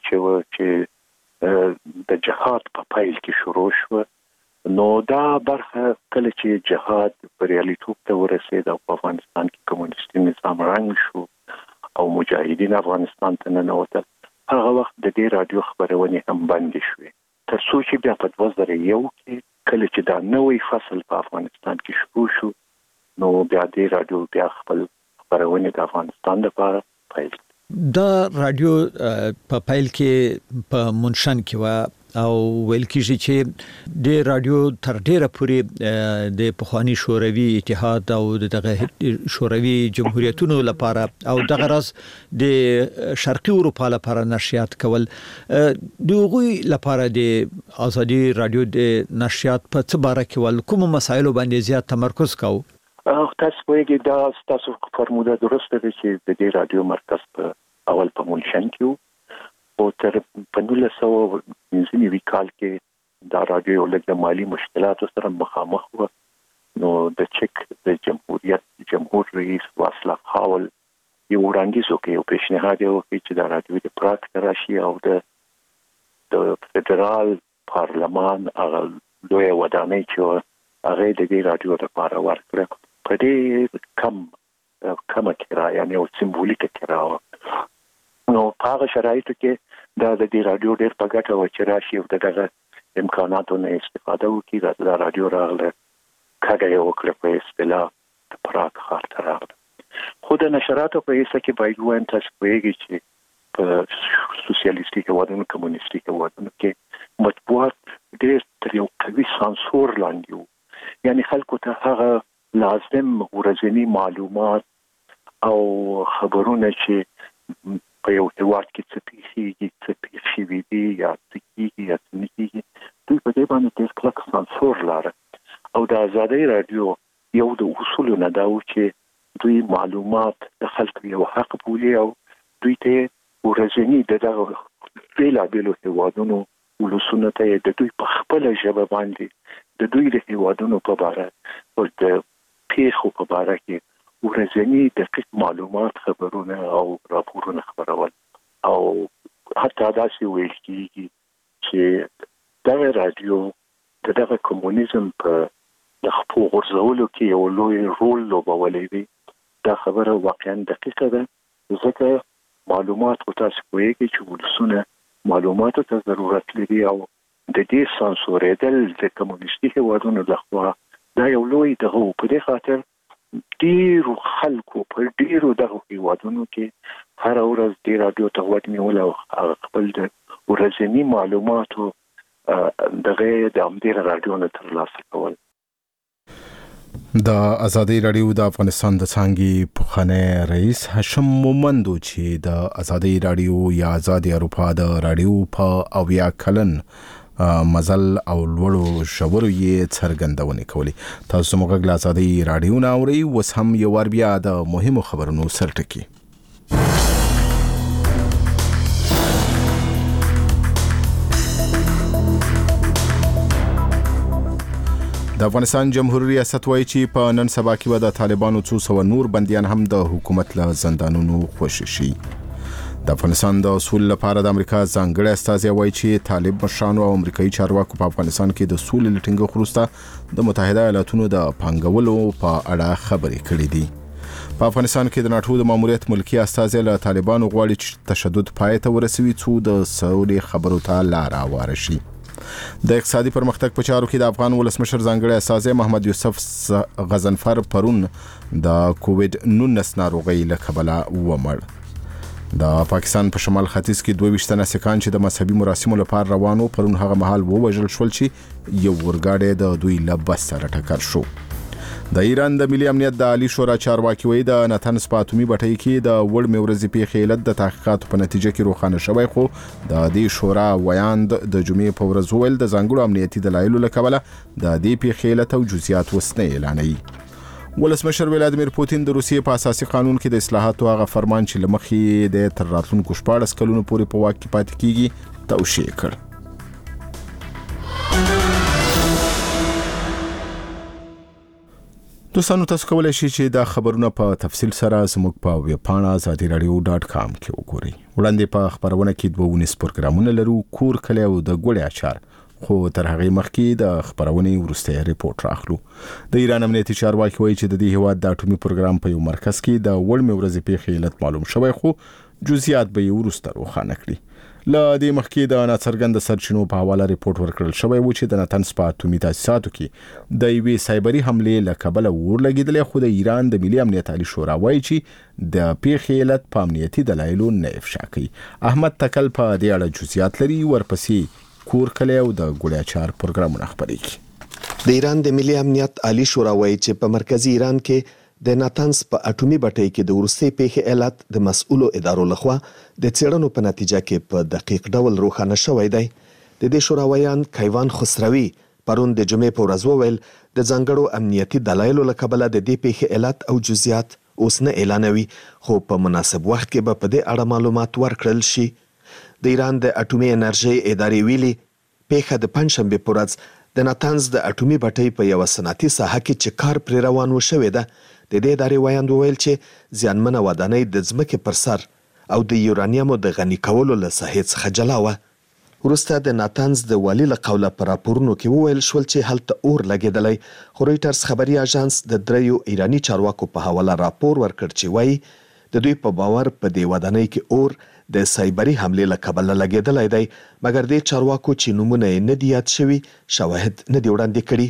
چې د جهاد په پیل کې شروع شو نو دا برخه کله چې جهاد بریالیتوب ته ورسید او په افغانستان کې کمونیستي نظام رنګ شو او مجاهدین افغانستان ته ننوتل هغه وخت د دې رادیو خبرونه هم بند شوې تر څو چې بیا په 2001 کې کله چې دا نوې فصل په افغانستان کې شروع شو نو بیا د رادیو بیا خپل خبرونه د افغانستان لپاره پیل دا رادیو په پیل کې په منشن کې و او ویل کېږي چې د رادیو تر ډیره پورې د پخوانی شوروي اتحاد او دغه شوروي جمهوریتونو لپاره او دغه راز د شرقي اروپا لپاره نشریات کول دغه لپاره د آزادي رادیو د نشریات په څه باره کې ول کوم مسایلو باندې زیات تمرکز کاوه. تاسو وایي دا تاسو فرموده درسته ده چې د دې رادیو مرکز په اول په منشن کې او تر 1990 کال کې دا رادیو له مالی مشکلاتو سره مخامخ و نو د چک د جمهور رئیس واصلاف هاول یو وړاندیز وکړ او پیشنهاد یې وکړ چې دا رادیو د پراګ راشي او د فدرال پارلمان هغه لوی ودانۍ چې هغه د دې رادیو لپاره ورکړه په دې کم کرایه یعنی او سمبولیک کرایه نو په هغه شرایطو کې دا د دې رادیو ډېر په ګټه و چې راشي او دغه امکاناتو نه استفاده وکړي دا رادیو راغله کاږه یو کړ په اصطلاح د پراګ ښار ته راغله خو د نشراتو په هیڅ کې باید ووایم تاسو پوهیږئ چې په سوسیالیستي هیوادونو کمونیستي هیوادونو کې مطبوعات ډېر تر یو قوي سانسور لاندې وو یعنی خلکو ته هغه لازم ورځني معلومات او خبرونه چې په یو هیواد کې څه پیښیږي دي یا څه کیږي یا څه نه کیږي دوی په دې باندې ډېر کلک سانسور لاره او د آزادۍ رادیو یو د اصولو نه دا و چې دوی معلومات د خلکو یو حق بولي او دوی ته ورځني دغه بیلابیلو هیوادونو ولسونو ته د دوی په خپل ژبه باندې د دوی د هیوادونو په اړه او د پیښو په اړه کې ورځني دقیق معلومات خبرونه او راپورونه خبرول او حتی داسې ویل کېږي چې دغه رادیو دغه کمونیزم په د خپل غرزولو کې یو لوی رول لوبولی دی. دا خبره واقعا دقیقه ده، ځکه معلومات او تاسو کوئ چې ولسونه معلوماتو ته ضرورت لري او د دې سانسورېدل د کمونیستي هیوادونو لخوا دا یو لوی دغه په دې خاطر ډیرو خلکو په ډیرو دغه هیوادونو کې هر ورځ د رادیو ته غوږ نیول او خپل د ورځني معلوماتو دغه د امدیر رادیو نه ترلاسه کول. د ازادي رادیو د افغانستان د څانګې پخوانی رئیس هاشم مومندو چې د ازادي رادیو یا آزادي اروپا د رادیو په 90 کلن مزل او لوړو شورو یې څرګندونې کولې. تاسو موږ د ازادي رادیو نه اورئ، اوس هم یو ور بیا د مهمو خبرونو سرټکی. د افغانستان جمهوریت ریاست وایي چې په نن سبا کې به د طالبانو 200 نور بنديان هم د حکومت له زندانونو خوشي شي. د افغانستان د اصول لپاره د امریکا ځانګړی استازی وایي چې طالب مشرانو او امریکایي چارواکو په افغانستان کې د سولې لټینګ وروسته د متحده ایالاتونو د پنګولو په اړه خبرې کړې دي. په افغانستان کې د ناټو د ماموریت ملکی استازی له طالبانو غواړي چې تشدد پای ته ورسوي څو د سولې خبرو ته لار هواره شي. د اقتصادي پرمختګ په چارو کې د افغان ولسمشر ځانګړی استازی محمد یوسف غزنفر پرون د کووډ 19 ناروغۍ له کبله ومړ. د پاکستان په شمال ختیځ کې 22 تنه سکان چې د مذهبي مراسمو لپاره روانو پرون هغه مهال ووژل شول چې یو ورګاډی د دوی له بس سره ټکر شو. د ایران د ملي امنیت د عالی شورا چارواکي وایي د نتنز په اتومي بټۍ کې د وړمې ورځې پیښې علت د تحقیقاتو په نتیجه کې روښانه شوی، خو د دې شورا ویاند د جمعې په ورځ وویل د ځانګړو امنیتي دلایلو له کبله د دې پیښې علت او جزئیات اوس نه اعلانوي. ولسمشر ولادیمیر پوتین د روسیې په اساسي قانون کې د اصلاحاتو هغه فرمان چې لمخې د تر راتلونکو 14 کلونو پورې په واک کې پاتې کیږي توشیح کړ. دوستانو تاسو کولای شئ چې دا خبرونه په تفصیل سره زموږ په ویب پاڼه azadiradio.com کې وګورئ. وړاندې په خبرونه کې 2 پروګرامونه لرو، کور کلی او د ګوړې اچار، خو تر هغه مخکې د خبرونې وروسته ریپورت راخلو. د ایران امنیتي چارواکي وایي چې د دې هیواد د اټومي پروګرام په یو مرکز کې د وړمې ورځې پیښې علت معلوم شوی، خو جزئیات به یې وروسته روښانه کړي. له دې مخکې د ناڅرګند سرچینو په حواله ریپورت ورکړل شوی و چې د نتنز په اټومي تاسیساتو کې د یوې سایبري حملې له کبله ورلګېدلې، خو د ایران د ملي امنیت عالی شورا وایي چې د پیښې علت په امنیتي دلایلو نه افشا کوي. احمد تکل په دې اړه جزئیات لري، ورپسې کور کلی او د ګوړې اچار پروګرامونه خپرېږي. د ایران د ملي امنیت عالی شورا وایي چې په مرکزی ایران کې د ناتنز په اټومي بټۍ کې د وروستي پیښې علت د مسؤلو ادارو لخوا د څېړنو په نتیجه کې په دقیق ډول روښانه شوی دی. د دې شورا ویان کیوان خسروي پرون د جمعې په ورځ وویل د ځانګړو امنیتي دلایلو له کبله د دې پیښې علت او جزئیات اوس نه اعلانوي، خو په مناسب وخت کې به په دې اړه معلومات ورکړل شي. د ایران د اټومي انرژي ادارې ویلي پیښه د پنځشنبې په ورځ د ناتنز د اټومي بټۍ په یو صنعتي ساحه کې چې کار پر روان و شوې ده. د دې ادارې ویاند وویل چې زیانمنه ودانۍ د ځمکې پر سر او د یورانیمو د غني کولو له ساحې څخه جلا وه. وروسته د ناتنز د والي له قوله په راپورونو کې وویل شول چې هلته اور لګېدلی، خو رویټرز خبري اژانس د 3 ایراني چارواکو په حواله راپور ورکړ چې وایي د دوی په باور په دې ودانۍ کې اور د سایبري حملې له کبله لګېدلی دی، مګر د چارواکو چې نومونه یې نه دي یاد شوي شواهد نه دي وړاندې کړي.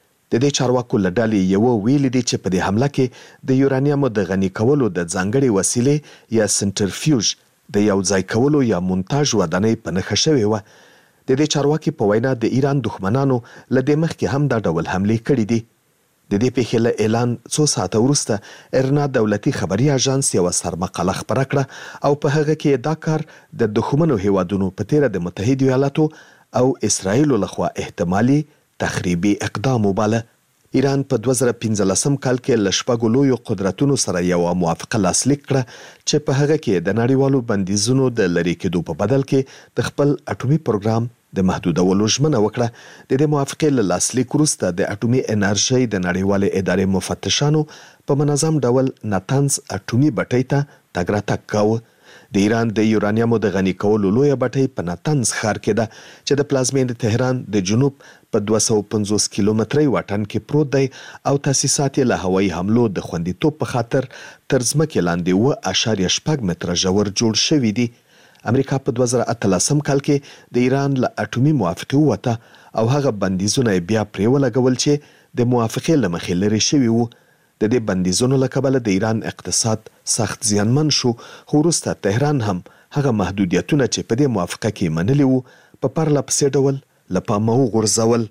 د دې چارواکو له ډلې یو ویلي دي چې په دې حمله کې د یورانیمو د غني کولو د ځانګړې وسیلې یا سنټرفیوژ د یو ځای کولو یا مونتاژ ودانۍ په نښه شوې وه. د دې چارواکي په وینا د ایران دښمنانو له دې مخکې هم دا ډول حملې کړي دي. د دې پیښې له اعلان څو ساعته وروسته ارنا دولتي خبري اژانس یو سرمقاله خپره کړه او په هغه کې دا کار د دښمنو هیوادونو په تیره د متحده ایالاتو او اسرائیل لخوا احتمالي تخریبي اقدام وباله. ایران په 2015 کال کې له شپږو لویو قدرتونو سره یو موافقه لاسلیک کړه چې په هغه کې د نړیوالو بندیزونو د لرې کېدو په بدل کې د خپل اټومي پروګرام د محدودولو ژمنه وکړه. د دې موافقې له لاسلیک وروسته د اټومي انرژۍ د نړیوالې ادارې مفتشانو په منظم ډول ناتنز اټومي بټۍ ته تګ راتګ کاوه. د ایران د یورانیمو د غني کولو لویه بټۍ په ناتنز ښار کې ده چې د پلازمینې تهران د جنوب په 250 کیلومتري واټن کې پروت دی او تاسیسات یې له هوایي حملو د خوندیتوب په خاطر تر ځمکې لاندې 7.8 متره ژور جوړ شوي دي. امریکا په 2018 کال کې د ایران له اټومي موافقې ووته او هغه بندیزونه بیا پرې ولګول چې د موافقې له مخې لرې شوي وو. د دې بندیزونو له کبله د ایران اقتصاد سخت زیانمن شو، خو وروسته تهران هم هغه محدودیتونه چې په دې موافقه کې منلي وو په پرله پسې ډول له پامه وغورځول.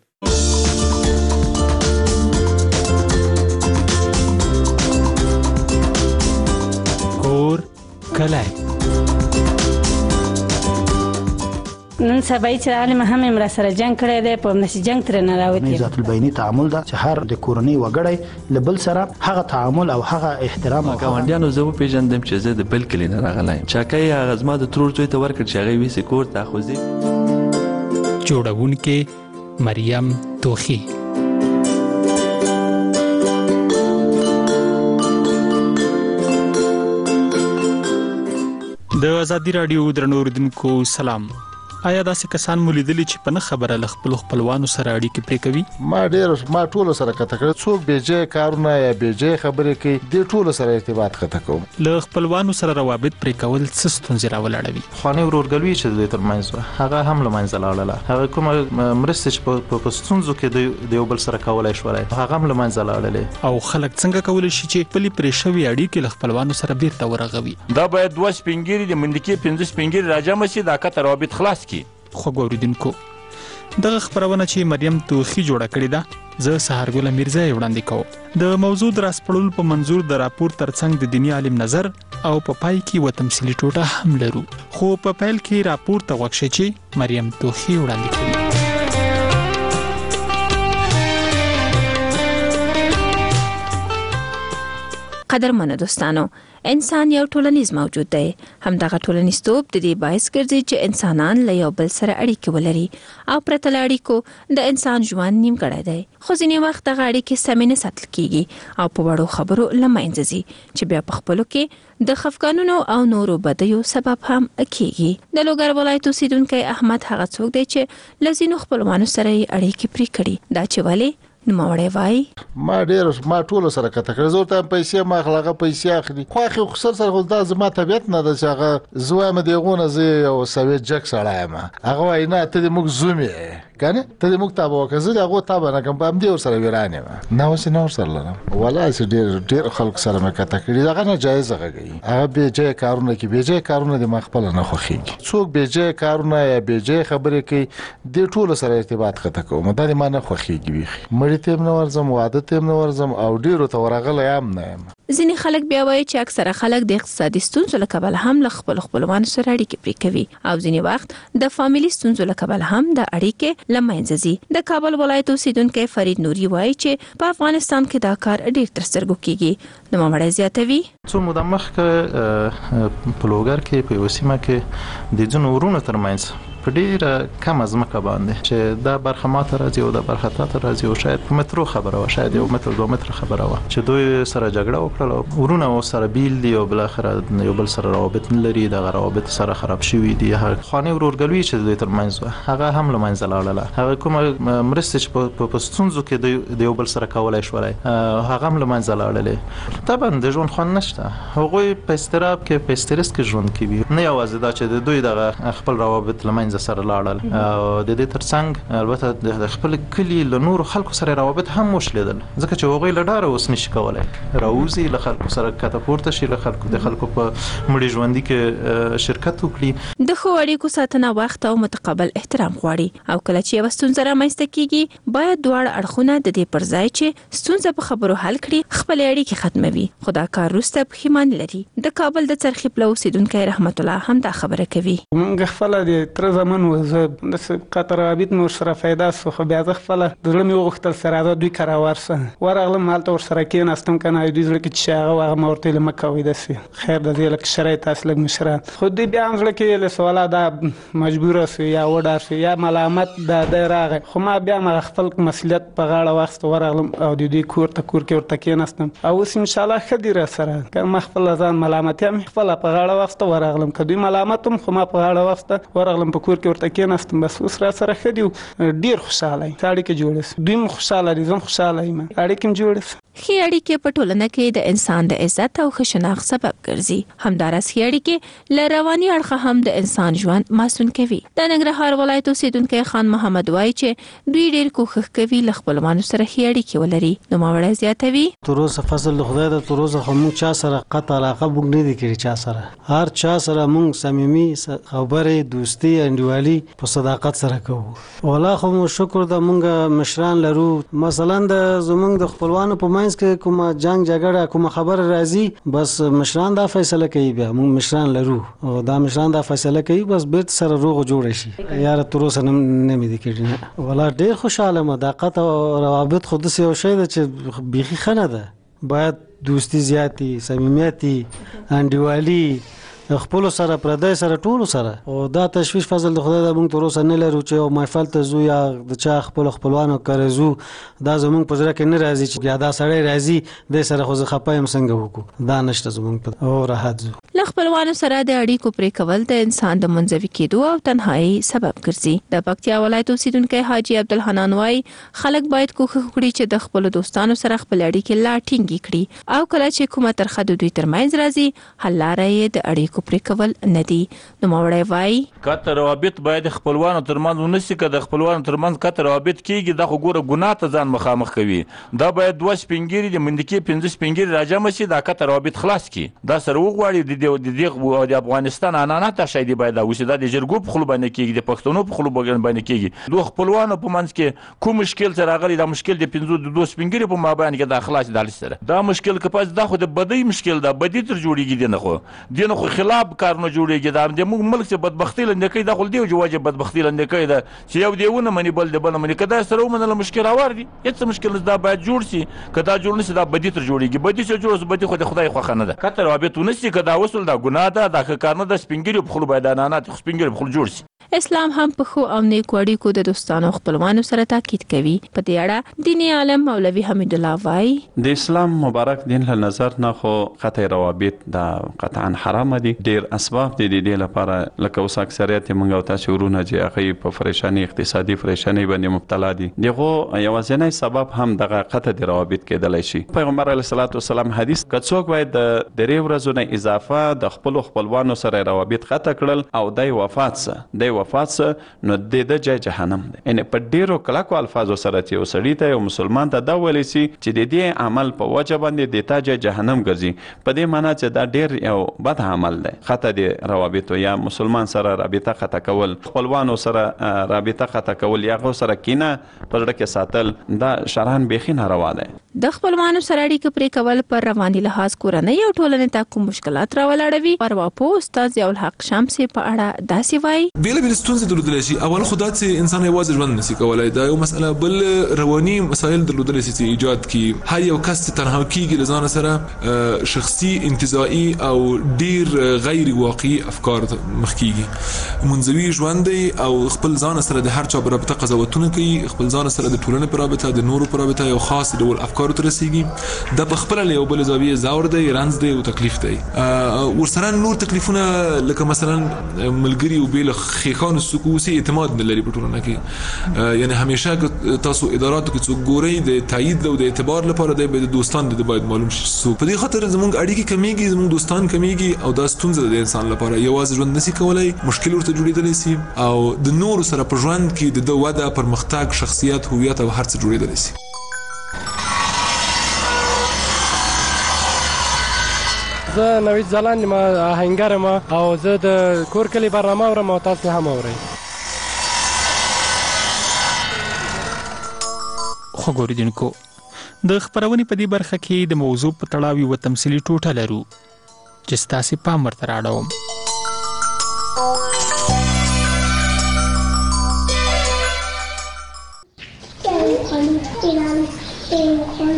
کور کلی نن سبا چې عالم هم امر سره جنگ کړی دی په نشي جنگ تر نه راوتی. ذات البینی تعامل دا چې هر د کورنۍ وګړی لبل سره هغه تعامل او هغه احترام او ګاونډیانو زه پیژندم چې زه د بل کلی نه راغلایم. چاکای هغه زما د ترور زوی ته ورکړ چې هغه ویسه کور ته خوځي. جوړونکې مریم توخی. د ازادي رادیو درنو اوریدونکو سلام. آیا داسې کسان مو لیدلی چې په نه خبره ل خپلوانو سره اړیکې پرې کوي؟ ما ټول سره کته کړ، څوک بیجې کارونه یا بیجې خبرې کوي، د ټول سره ارتباط کته کوم. له خپلوانو سره روابط پرې کول څه ستونزې راولاړوي؟ خانه ورورګلوي چې د ترمنځ هغه هم له منځه لاړله. هغه کومه مرسته چې په ستونزو کې د یو بل سره کولای شوای هغه هم له منځه لاړله. او خلک څنګه کولای شي چې خپل پرې شوی اړیکې له خپلوانو سره بیرته ورغوي؟ دا باید 2 سپینګری د مندکي 15 سپینګری راجمه شي، دا کته روابط خلاص کی. خو ګوریدونکو دغه خبرونه چې مریم توخی جوړه کړې ده زه سهارګل میرزا وړاندې کوم. د موضوع دراسپړل په منظور د راپور ترڅنګ د دینی عالم نظر او په پای کې و تمثيلي ټوټه هم لرو، خو په پیل کې راپور ته وښه چې مریم توخی وړاندې کړي. قدرمنو دوستانو، انسان یو ټولنیز موجود دی. همدغه ټولنیزتوب د دې باعث ګرځي چې انسانان له یو بل سره اړیکې ولري او پرته له اړیکو د انسان ژوند نیمګړی دی. خو ځینې وخت دغه اړیکې سمې نه ساتل کیږي او په وړو خبرو له منځه ځي چې بیا په خپلو کې د خفګانونو او نورو بدیو سبب هم کیږي. د لوګر ولایت اوسیدونکی احمد هغه څوک دی چې له ځینو خپلوانو سره یې اړیکې پرې کړي. دا چې ولې نوموړی وایي ما ټول سره کته کړ، زه ته پیسې ما خلغه پیسې اخلي، خو اخی خسر سره خو دا زما طبيعت نه ده چې هغه زوام دیغونه زه یو سوي جک سره یم. هغه وای نه ته موږ زومي کنه ته موږ تابو کزه هغه تابو نه کوم هم دی ور سره ورانه نه وسه نه ور سره لرم ولا چې ډیر خلک سره مې کته کړی دا نه جایز غږی. هغه به چې کارونه کې به چې کارونه د مخبل نه خوخیږي، څوک به چې کارونه یا به چې خبرې کوي د ټول سره ارتباط کته کوم دا ما نه خوخیږي. مړی تیم نه ورزم، واده تیم نه ورزم او ډیرو ته ورغله یم نه یم. ځینې خلک بیا وایي چې اکثره خلک د اقتصادي ستونزو له کبله هم له خپلوانو سره اړیکې پرې کوي او ځینې وخت د فامیلي ستونزو له کبله هم د اړیکې له منځه ځي. د کابل ولایت اوسیدونکی فرید نوري وایي چې په افغانستان کې دا کار ډیر تر سترګو کیږي. نوموړی زیاتوي څو موده مخکې په لوګر کې په وسیمه کې د ځینو ورونو ترمنځ په ډیره کم ځمکه باندې چې دا برخه ماته راځي او دا برخه ته راځي او شاید په مترو خبره و، شاید یو متر 2 متر خبره و چې دوی سره جګړه وکړه. ورونه سره بیل دی او بل اخر یو بل سره روابط نه لري، د روابط سره خراب شوی دی. خانه ورورګلوي چې دوی ترمنځ هغه هم له منځه لاړله. هغه کومه مرسته چې په ستونزو کې د یو بل سره کولای شوای هغه هم له منځه لاړله. طبعا د ژوند خوند نشته، هغه په استراب کې په استرس کې ژوند کوي، نه یوازې دا چې دوی د خپل روابط له منځه سره لاړل او د دې ترڅنګ البته د خپل کلی له نور خلکو سره روابط هم مشلیدل، ځکه چې هغه لډاره اوس نشي کولای راوځي له خلکو سره کته پورته شي، له خلکو په مړي ژوندۍ کې شرکت وکړي. د خو اړیکو ساتنه وخت او متقابل احترام غواړي او کله چې ستونزه رامنځته کیږي باید دواړه اړخونه د دې پر ځای چې ستونزه په خبرو حل کړي خپل اړیکې ختموي. خو دا کار وروسته پښیمان لري. د کابل د څرخي پلو اوسیدونکی رحمت الله هم دا خبره کوي. موږ خپل د تر زمون و زه د قطر عابد نور سره فایده سو خو بیا زه خپل زړه مې وغوښتل سره دا دوی کرا ورسه ورغلم هلته ورسره کېناستم کنه دوی زړه کې چې هغه هغه ما ورته ویل مه کوئ داسې خیر د دې لکه شرایط تاسو لږ مشران خو دوی بیا هم زړه کې ویل سواله دا مجبوره سو یا وډار سو یا ملامت دا دی راغی خو ما بیا ما خپل مسؤلیت په غاړه واخیست ورغلم او د دوی کور کې ورته کېناستم او اوس انشاءالله ښه دي راسره که ما خپله ځان ملامتیا مې خپله په غاړه واخیسته ورغلم که دوی ملامت هم خو ما په غاړه واخیسته ورغلم په کور کې ورته کېناستم بس اوس راسره ښه دي ډېر خوشحاله یم اړیکې جوړې سو دوی هم خوشحاله دي زه هم خوشحاله یم اړیکې هم جوړې سو ښې اړیکې په ټولنه کې د انسان د عزت او ښه شناخت سبب ګرځي همداراز ښې اړیکې له رواني اړخه هم د انسان ژوند ماسون کوي د ننګرهار ولایت اوسیدونکی خان محمد وایي چې دوی ډېر کوښښ کوي له خپلوانو سره ښې اړیکې ولري نوموړی زیاتوي تر اوسه فضل د خدای د تر اوسه خو موږ چا سره قطع علاقه موږ نه دي کړې چا سره هر چا سره موږ صمیمي خبرې دوستي انډیوالي په صداقت سره کوو والله خو مو شکر د موږ مشران لرو مثلا د زموږ د خپلوانو په منځ کې کومه جنگ جګړه کومه خبر راځي بس مشران دا فیصله کوي بیا موږ مشران لرو او دا مشران دا فیصله کوي بس بیرته سره روغ جوړ شي یار تر اوسه نه مې دي کړی والله ډېر خوشاله ما دا قطع روابط خود سه یو شی ده چې بیخي ښه نه ده باید دوستی زیاتی صمیمیت انډیوالي خپل سره پردای سره ټول سره او دا تشویش فضل د خدای د موږ تر اوسه نه لرو چې یو محفل ته زو یا د چا خپلوانو کرزو دا زموږ په زړه کې نه راځي چې بیا دا سړی راځي د سره خو زه خپایم څنګه وکړو دا نشته زموږ په او راحت زو له خپلوانو سره د اړیکو پرې کول د انسان د منزوي کېدو او تنهایی سبب ګرځي د پکتیا ولایت اوسیدونکی حاجی عبدالحنان وایي خلک باید کوښښ وکړي چې د خپل دوستانو سره خپل اړیکې لا ټینګې کړي او کله چې کومه ترخه د دوی ترمنځ راځي حل لاره یې د اړیکو پرې کول نه دي نوموړی وایي کته روابط باید خپلوانو ترمنځ ونسي که د خپلوانو ترمنځ کته روابط کېږي دا خو ګوره ګناه ته ځان مخامخ کوي دا باید دوه سپینګیري د مندکې 15 سپینګیري راجمع شي دا کته روابط خلاص کړي دا سره وغواړي د افغانستان عنعنات شی دی باید اوسي دا د جرګو په خلو باندې کېږي د پښتنو په خلو باندې کېږي دوه خپلوانو په منځ کې کوم مشکل سره راغلی دا مشکل د 15 د دوه سپینګیري په مابین کې دا خلاص دال سره دا مشکل کپاس دا خو د بدی مشکل دا بدی تر جوړیږي دنه خو خلاف کارونه جوړیږي دا د موږ ملک څخه بدبختی لنده کوي دا خو دی جواجب بدبختی لنده کوي دا چې یو دیونه منی بل د بل منی کدا سره ومنله مشکل اور دي هیڅ مشکل دا باید جوړ شي کدا جوړ نشي دا بدی تر جوړیږي بدی چې جوړ بدی خو د خدای خو خنه ده کتر رابط ونسي کدا وصل دا ګناه ده دا کارنه د سپینګری په خلو باید نه سپینګری په خلو جوړ شي اسلام هم په خو او نیکو اړیکو د دوستانو خپلوانو سره تاکید کوي په دې اړه دیني عالم مولوي حمید الله وایي د اسلام مبارک دین له نظر نه خو قطع روابط دا قطعا حرام دي ډیر اسباب دي د دې لپاره لکه اوس اکثریت موږ او تاسو ورونه چې هغه په پریشانی اقتصادي پریشانی باندې مبتلا دي دغه یوازینی سبب هم دغه قطع د روابط کېدلی شي پیغمبر علیه الصلاۃ والسلام حدیث کڅوک باید د درې ورځې نه اضافه د خپلوانو سره روابط قطع کړل او د وفات سره نو د جای جهنم دی ان په ډیرو کلکو الفاظو سره چې وسړی ته یو مسلمان ته دا ویل شي چې د دې عمل په وجه باندې د تا جای جهنم ګرځي په دې معنی چې دا ډیر یو بد عمل دی خطا دی روابط یا مسلمان سره رابطه قطع کول خپلوانو سره رابطه قطع کول یا غو سره کینه پر ډکه ساتل دا شرعاً بیخي ناروا دی د خپلوانو سره اړیکه پرې کول پر رواني لحاظ کورنۍ او ټولنې ته کوم مشکلات راولاړوي پرواپو استاد ضیاء الحق شمسي په اړه داسې وایي بیل ستونزې درلودل شي اول خدای چې انسان یوازې ژوند نشي کولای دا یو مسله بل رواني مسایل درلودل شي چې ایجاد کی هر یو کس تنها کیږي لزان سره شخصي انتزاعي او ډیر غیر واقعي افکار مخکیږي منځوي ژوند او خپل ځان سره د هر چا په رابطه قضاوتونه کوي خپل ځان سره د ټولنې په رابطه د نورو په رابطه یو خاص ډول افکار تر رسیږي د خپل له یو بل زاویه زاور دی رنځ دی او تکلیف دی ورسره نور تکلیفونه لکه مثلا ملګری او بیل خیخان سکوسی اعتماد نه لري په ټولنه کې یعنی همیشه تاسو اداراتو کې څوک ګوري د تایید او د اعتبار لپاره د دوستان د باید معلوم شي سو په دې خاطر زموږ اړیکې کمیږي زموږ دوستان کمیږي او دا ستونزه د انسان لپاره یوازې ژوند نشي کولای مشکل ورته جوړېدلی شي او د نور سره په ژوند کې د وده پرمختګ شخصیت هویت او هر څه جوړېدلی شي زه نوید ځلاند ما آهنګر ما او زه د کور کلی برنامه اورم او تاسو هم اورئ خو ګوریدونکو د خبرونې په دې برخه کې د موضوع په تړاو یو تمثيلي ټوټه لرو چې ستاسو پام ورته راړوم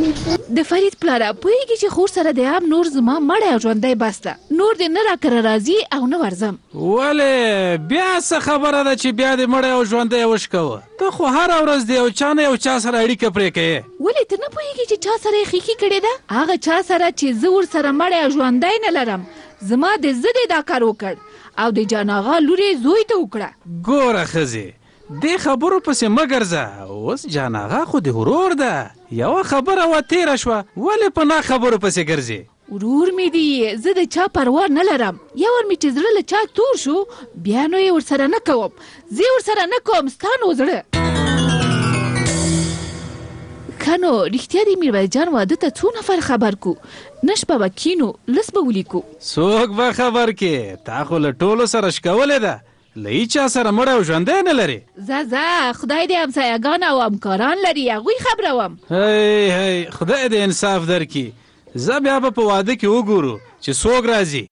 د فرید پلاره پوهېږي چې خور سره د عام نور زما مړی او ژوندی بس ده، نور دې نه راکره راځي او نه ورځم. ولې بیا څه خبره ده چې بیا دې مړی او ژوندی وشکوه؟ ته خو هره ورځ د یو چا نه یو چا سره اړیکه پرې کوې. ولې ته نه پوهېږي چې چا سره یې ښیښي کړې ده؟ هغه چا سره چې زه ورسره مړی او ژوندی نه لرم. زما د زه دا کار وکړ او د جان آغا لور یې زوی ته وکړه. ګوره ښځې دې خبرو پسې مه ګرځه، اوس جان آغا خو د ورور ده، یوه خبره وه تېره شوه، ولې په نا خبرو پسې ګرځې؟ ورور مې دی، زه د چا پروا نه لرم. یو ور مې چې زړه له چا تور شو بیا نو یې ورسره نه کوم، زه یې ورسره نه کوم ستا نو زړه. ښه نو رښتیا د میرویس جان واده ته څو نفر خبر کو؟ نه شپه به کینو لس به ولیکو. څوک به خبر کې؟ تا خو له ټولو سره شکولې ده، له هیچا سره مړی او ژوندی نه لري. ځه خدای دې همسایهګان او همکاران لري، هغوی خبروم. هی خدای دې انصاف درکړي. زه بیا به په واده کې وګورو چې څوک راځي.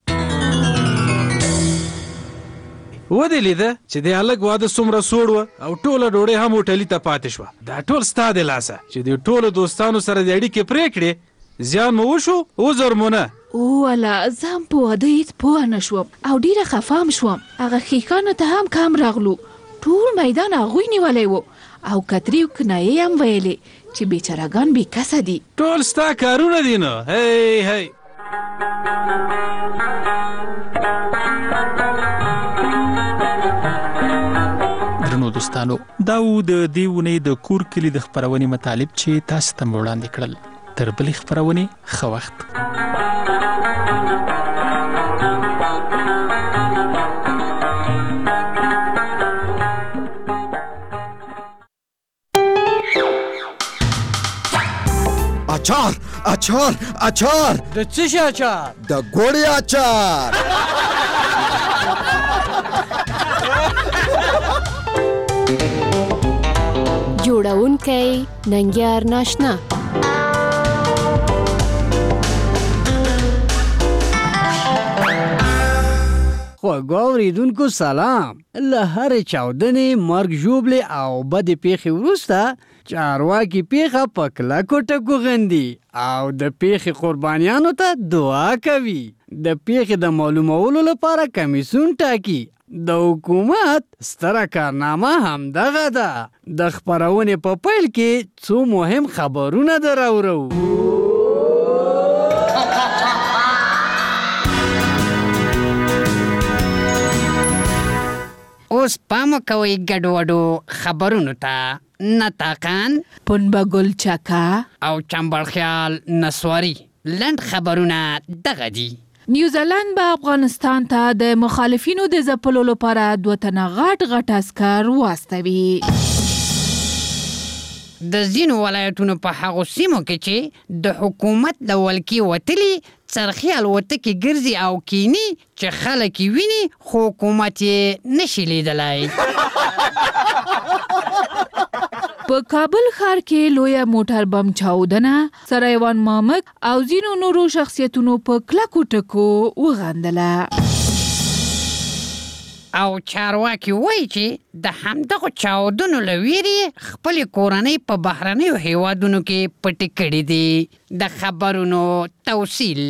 ودې لیده چې د هلک واده څومره سوړ وه او ټوله ډوډۍ هم هوټلي ته پاتې شوه. دا ټول ستا د لاسه چې د ټولو دوستانو سره د اړیکې پرې کړې. زیان مو وشو عذر مو نه. والا زه هم په واده هېڅ پوه نه شوم او ډېره خفه هم شوم. هغه ښیښانو ته هم کم راغلو، ټول میدان هغوی نیولی و او کترې او کنایې هم ویلې چې بیچارهګان بې کسه دي. ټول ستا کارونه دي نو. هی درنو دوستانو، دا و د دې اونۍ د کور کلي د خپرونې مطالب چې تاسو ته مې وړاندې کړل. تر بلې خپرونې ښه وخت. اچار د څه شي اچار؟ د ګوړې اچار. جوړونکی ننګیار ناشنا. خوږو اوریدونکو سلام. له هرې چاودنې، مرګ ژوبلې او بدې پیښې وروسته چارواکي پیښه په کلکو ټکو غندي او د پیښې قربانیانو ته دعا کوي. د پیښې د معلومولو لپاره کمیسیون ټاکي. د حکومت ستره کارنامه همدغه ده. د خپرونې په پیل کې څو مهم خبرونه دراوړو. اوس پام کوئ ګډوډو خبرونو ته. نطاقان پنبه چکا او چمبړ خیال نسواري لنډ خبرونه دغه دي. نیوزیلند به افغانستان ته د مخالفینو د ځپلو لپاره 2 تنه غټ عسکر واستوي. د ځینو ولایتونو په هغو سیمو کې چې د حکومت له ولکې وتلي څرخي الوتکې ګرځي او کینی چې خلک یې ویني خو حکومت یې نشي لیدلی. په کابل ښار کې لویه موټر بم چاودنه سرایوان مامک او ځینو نورو شخصیتونو په کلکو ټکو وغندله. او چارواکي وایي چې د همدغو چاودنو له ویرې خپلې کورنۍ په بهرنیو هیوادونو کې پټې کړې دي. د خبرونو توصیل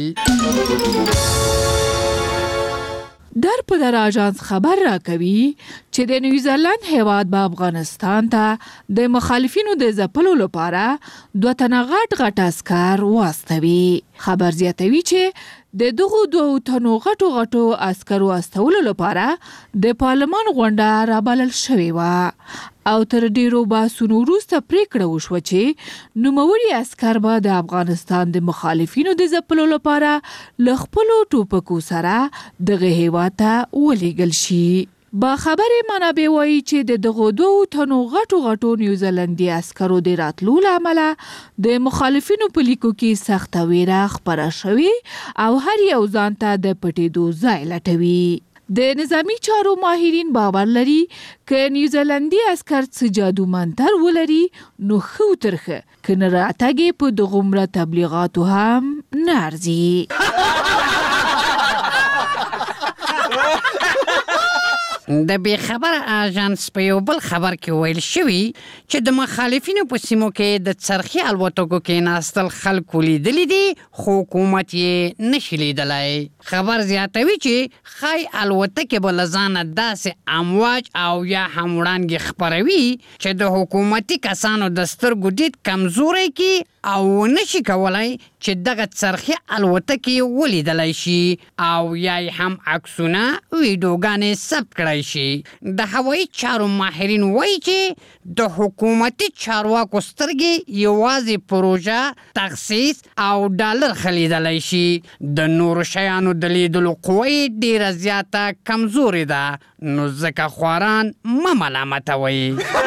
در په در آژانس خبر راکوي چې د نیوزیلند هیواد به افغانستان ته د مخالفینو د ځپلو لپاره 2 تنه غټ عسکر واستوي. خبر زیاتوي چې د دغو 2 تنو غټو عسکرو استولو لپاره د پارلمان غونډه رابلل شوې وه او تر ډیرو بحثونو وروسته پریکړه وشوه چې نوموړي عسکر به د افغانستان د مخالفینو د ځپلو لپاره له خپلو ټوپکو سره دغه هیواد ته ولېږل شي. با خبرې منابع وایي چې د دغو 2 تنو غټو نیوزیلندي عسکرو د راتلو له امله د مخالفینو په لیکو کې سخته ویره خپره شوې او هر یو ځان ته د پټېدو ځای لټوي. د نظامی چارو ماهرین باور لري که نیوزیلندي عسکر څه جادو منتر ولري نو ښه ترخه که نه راتګ په دغومره تبلیغاتو هم نه ارزي. د بې خبره اژانس په یو بل خبر کې ویل شوي چې د مخالفینو په سیمو کې د څرخي الوتکو کېناستل خلکو لیدلی دي خو حکومت یې نشي لیدلی. خبر زیاتوي چې ښایي الوتکې به له ځانه داسې امواج او یا هم وړانګې خپروي چې د حکومتي کسانو د سترګو دید کمزوری کړي او نشي کولای چې دغه څرخي الوتکې ولیدلی شي او یا هم عکسونه ویډیوګانې ثبت کړی شي. د هوایي چارو ماهرین وایي چې د حکومتي چارواکو سترګې یوازې پروژه، تخصیص او ډالر خلیدلی شي. د نورو شیانو د لیدلو قوه یې ډېره زیاته کمزورې ده، نو ځکه خواران مه ملامتوئ.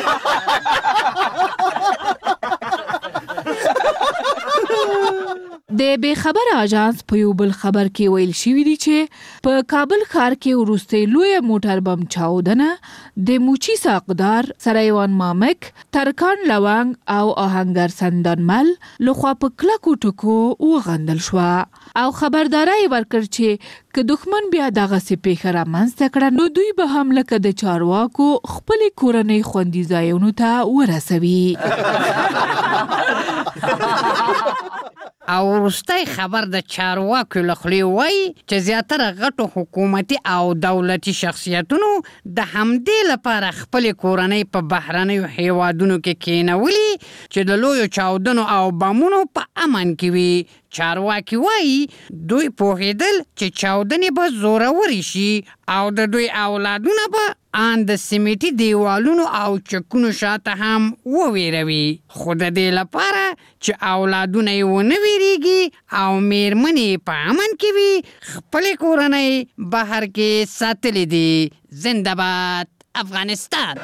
د بې خبره اژانس په یو بل خبر کې ویل شوي دي چې په کابل ښار کې وروستۍ لویه موټر بم چاودنه د موچي ساقدار سرایوان مامک، ترکان لونګ او آهنګر سندانمل لخوا په کلکو ټکو وغندل شوه او خبرداری ورکړ چې که دښمن بیا دغسې پیښه رامنځته کړه نو دوی به هم لکه د چارواکو خپلې کورنۍ خوندي ځایونو ته ورسوي. او وروستی خبر د چارواکو له خولې وایي چې زیاتره غټو حکومتي او دولتي شخصیتونو د همدې لپاره خپلې کورنۍ په بهرنیو هیوادونو کې کینولي چې د لویو چاودنو او بمونو په امن کې وي. چارواکي وایي دوی پوهېدل چې چاودنې به زورورې شي او د دوی اولادونه به ان د سیمټي دیوالونو او چکونو شاته هم وویروي، خو د دې لپاره چې اولادونه یې ونه ویریږي او میرمنې په امن کې وي خپلې کورنۍ بهر کې ساتلې دي. زنده باد افغانستان.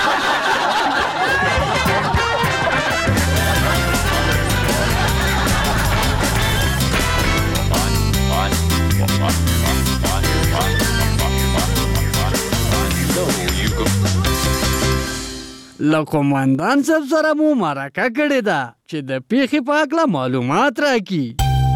له قومندان صاحب سره مو مرکه کړې ده چې د پیښې په هکله معلومات راکړي.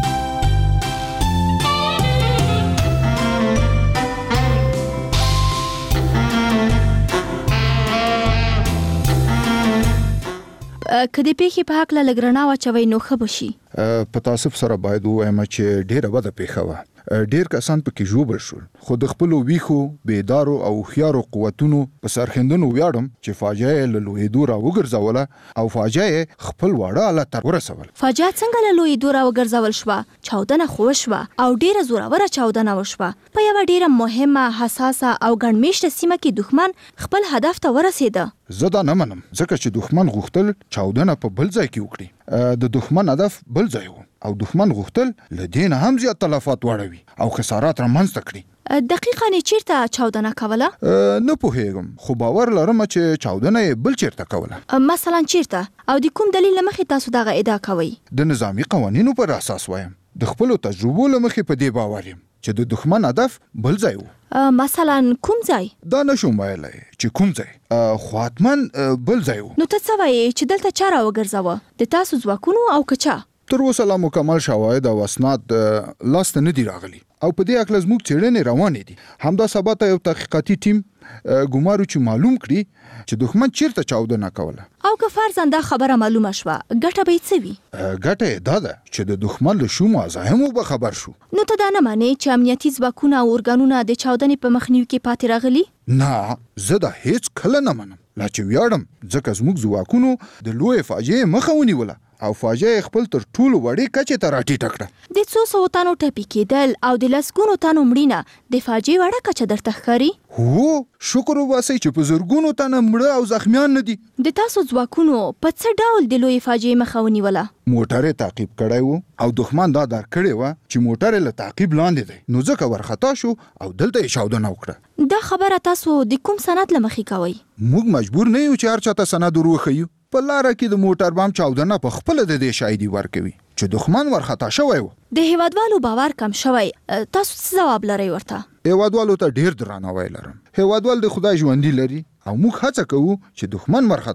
که د پیښې په هکله لږ رڼا واچوئ نو ښه به شي. په تاسف سره باید ووایم چې ډېره بده پیښه وه. ډیر کسان پکې ژوبل شول، خو د خپلو ویښو بیدارو او هوښیارو قوتونو په سرښندنو ویاړم چې فاجعه یې له لویېدو راوګرځوله او فاجعه یې خپل واړه حالت ته ورسول. فاجعه څنګه له لویېدو راوګرځول شوه؟ چاودنه خو وشوه او ډیره زوروره چاودنه وشوه په یوه ډیره مهمه، حساسه او ګڼمېشته سیمه کې دښمن خپل هدف ته ورسېده. زه دا نه منم، ځکه چې دښمن غوښتل چاودنه په بل ځای کې وکړي. د دښمن هدف بل ځای و او دښمن غوښتل له دې نه هم زیات تلفات واړوي او خسارات رامنځته کړي. دقیقاً یې چیرته چاودنه کوله؟ نه پوهېږم، خو باور لرم چې چاودنه یې بل چیرته کوله. مثلا چیرته؟ او د کوم دلیل له مخې تاسو دغه ادعا کوئ؟ د نظامي قوانینو پر اساس وایم. د خپلو تجربو له مخې په دې باور یم چې د دښمن هدف بل ځای و. مثلا کوم ځای؟ دا نشم ویلی چې کوم ځای، خو حتماً بل ځای و. نو ته څه وایې چې دلته چا راوګرځوه؟ د تاسو ځواکونو او که چا؟ تر اوسه لا مکمل شواهد او اسناد لاسته نه دي راغلي او په دې هکله زموږ څېړنې روانې دي. همدا سبا ته یو تحقیقاتي ټیم ګمارو چې معلوم کړي چې دښمن چیرته چاودنه کوله. او که فرضاً دا خبره معلومه شوه، ګټه به یې څه وي؟ ګټه یې دا ده چې د دښمن له شومو عزایمو به خبر شو. نو ته دا نه منې چې امنیتي ځواکونه او ارګانونه د چاودنې په مخنیوي کې پاتې راغلي؟ نه، زه دا هیڅ کله نه منم، لا چې ویاړم ځکه زموږ ځواکونو د لویې فاجعې مخه ونیوله او فاجعه خپل تر ټولو وړې کچې ته راټیټه کړه. د 200 تنو ټپي کېدل او د لسګونو تنو مړینه د فاجعې وړه کچه درته ښکاري؟ هو، شکر وباسئ چې په زرګونو تنه مړه او زخمیان نه دي. د تاسو ځواکونو په څه ډول د لویې فاجعې مخه ونیوله؟ موټر یې تعقیب کړی و او دښمن دا درک کړې وه چې موټر یې له تعقیب لاندې دی، نو ځکه ورخطا شو او دلته یې چاودنه وکړه. دا خبره تاسو د کوم سند له مخې کوئ؟ موږ مجبور نه یو چې هر چاته سند وروښیو. په لاره کې د موټر بم چاودنه په خپله د دې شاهدي ورکوي چې دښمن ورخطا شوی و. د هیوادوالو باور کم شوی، تاسو څه ځواب لرئ ورته؟ هیوادوالو ته ډیر درناوی لرم. هیوادوال د خدای ژوندي لري او موږ هڅه کوو چې دښمن ورخطا کړو.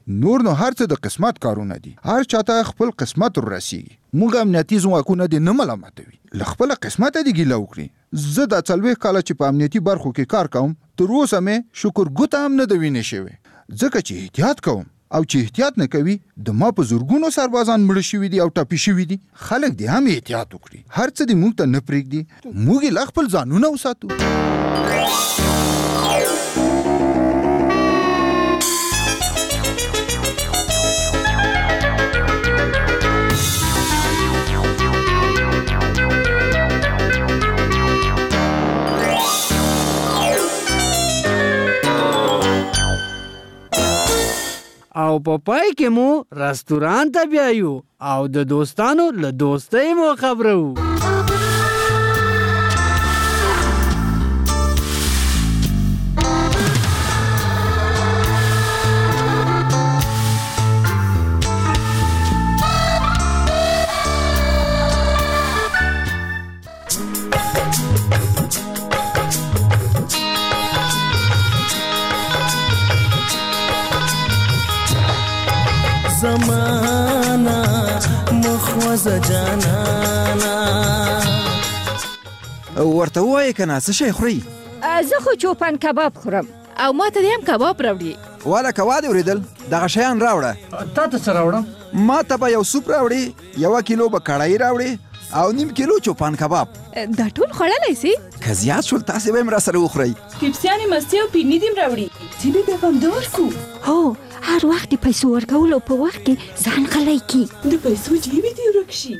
نور نو هر څه د قسمت کارونه دي، هر چاته خپل قسمت ورسیږي. موږ امنیتي ځواکونه دې نه ملامتوي، له خپله قسمته دې ګیله وکړي. زه دا 40 کاله چې په امنیتي برخو کې کار کوم، تر اوسه مې شکر ګوته هم نه ده وینې شوې، ځکه چې احتیاط کوم، او چې احتیاط نه کوي د ما په زورګونو سربازان مړه شوي دي او ټپي شوي دي. خلک دې هم احتیاط وکړي، هر څه دې موږ ته نه پرېږدي، موږ یې لا خپل ځانونه وساتو. او په پای کې مو رستوران ته بیایو او د دوستانو له دوستۍ مو خبرو. زمانا مخوز جانانا ورته وایې کنه څه شی خوري؟ زه خو چوپان کباب خورم. او ما ته دې هم کباب راوړي. والا که وادې اورېدل دغه شیان راوړه. تا ته څه راوړم؟ ما ته به یو سوپ راوړي، 1 کیلو به کړایي راوړي او 1.5 کیلو چوپان کباب. دا ټول خوړلی سي؟ که زیات شول تاسې به هم راسره وخورئ. پیپسیانې مستې او پیني دې هم راوړي. ځینې به هم د ورکو. هو هر وخت د پیسو ورکولو په وخت کې ځان غلی کی. د پیسو جیبې دې ورک شي.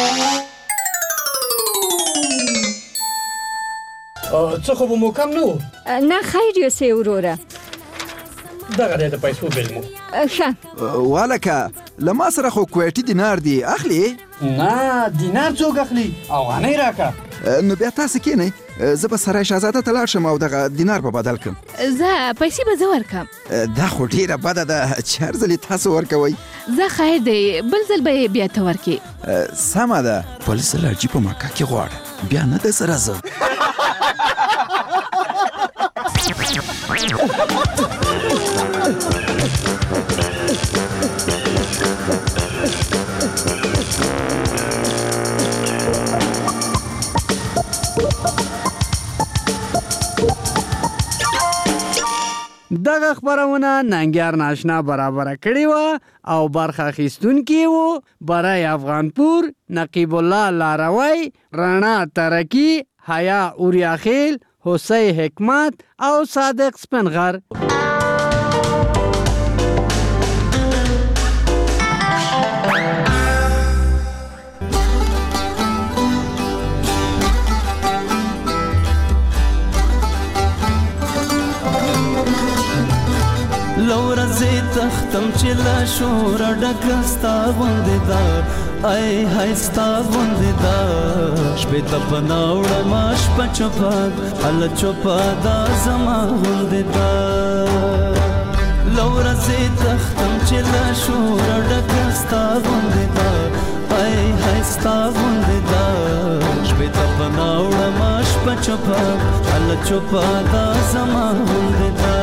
څه خو به مو کم نه و؟ نه خیر یوسې وروره. دغه دی د پیسو بیل مو. ښه والا که له ما سره خو کویټي دینار دی، اخلي؟ نه دینار څوک اخلي؟ افغانۍ راکه. نو بیا تاسې کینئ، زه به سرای شهزاده ته لاړ شم او دغه دینار به بدل کړم. زه پیسې به زه ورکم. دا خو ډېره بده ده چې هر ځل تاسو ورکوئ. زه خیر دی، بل ځل به یې بیا ته ورکې. سمه ده، بل ځل راځي په مکه کې غواړه، بیا نه ده سره زه. دغه خبرونه ننګیار ناشنا برابره کړې وه او برخه اخیستونکي وو برای افغانپور، نقیب الله لاروی، رڼا ترکی، حیا اوریاخیل، حسی حکمت او صادق سپنغر. لورځې تختم چې لا شوره ډکه ستا غوندې ده، ای های ستا غوندې ده. شپې ته په ناوړه ما شپه چوپه هله چوپه دا زما غوندې ده. لورځې تختم چې لا شوره ډکه ستا غوندې ده، ای های ستا غوندې ده. شپې ته په ناوړه ما شپه چوپه هله چوپه دا زما غوندې ده.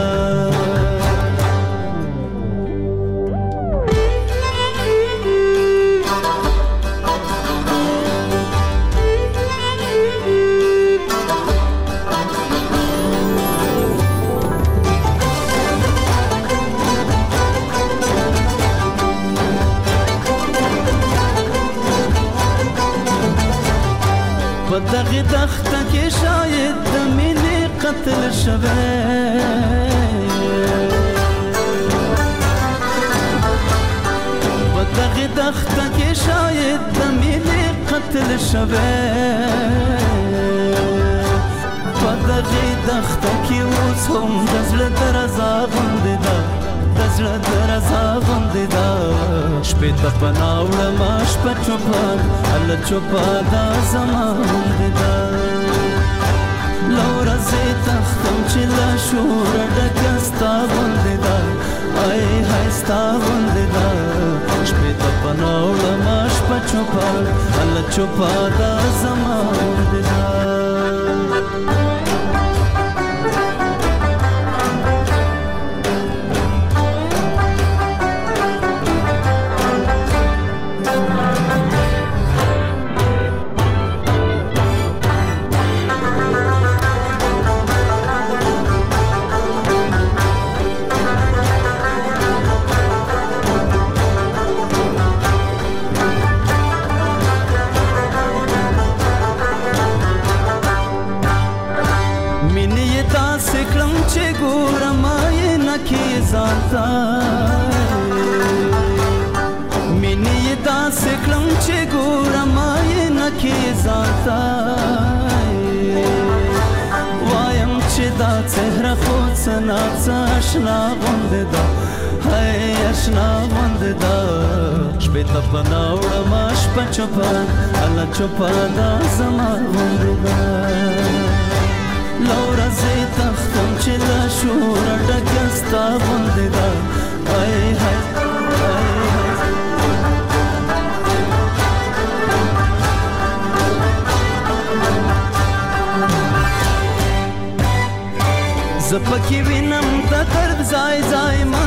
په دغه دښته کې شاید د مینې قتل شوی، په دغه دښته کې شاید د مینې قتل شوی، په دغه دښته کې اوس هم د زړه درزا غوندې ده، د زړه درزا غوندې ده. شپې ته په ناوړه ما شپه چوپه هله چوپه دا زما غوندې ده. لورځې تختم چې له شوره ډکه ستا غوندې ده، ای های ستا غوندې ده. شپې ته په ناوړه ما شپه چوپه هله چوپه دا زما غوندې ده. ځانتا مینې داسې کړم چې ګورم یې نه کې ځانتا وایم چې دا څهره خو څه ناڅه اشنا غوندې ده هی اشنا غوندې ده شپې ته پناه وړم شپه چوپه الله چوپه دا زما غوندې ده له ورځې تښتم چې له شوره ډکه ستا غوندې ده هی هی زه پکې وینم د درد ځای ځای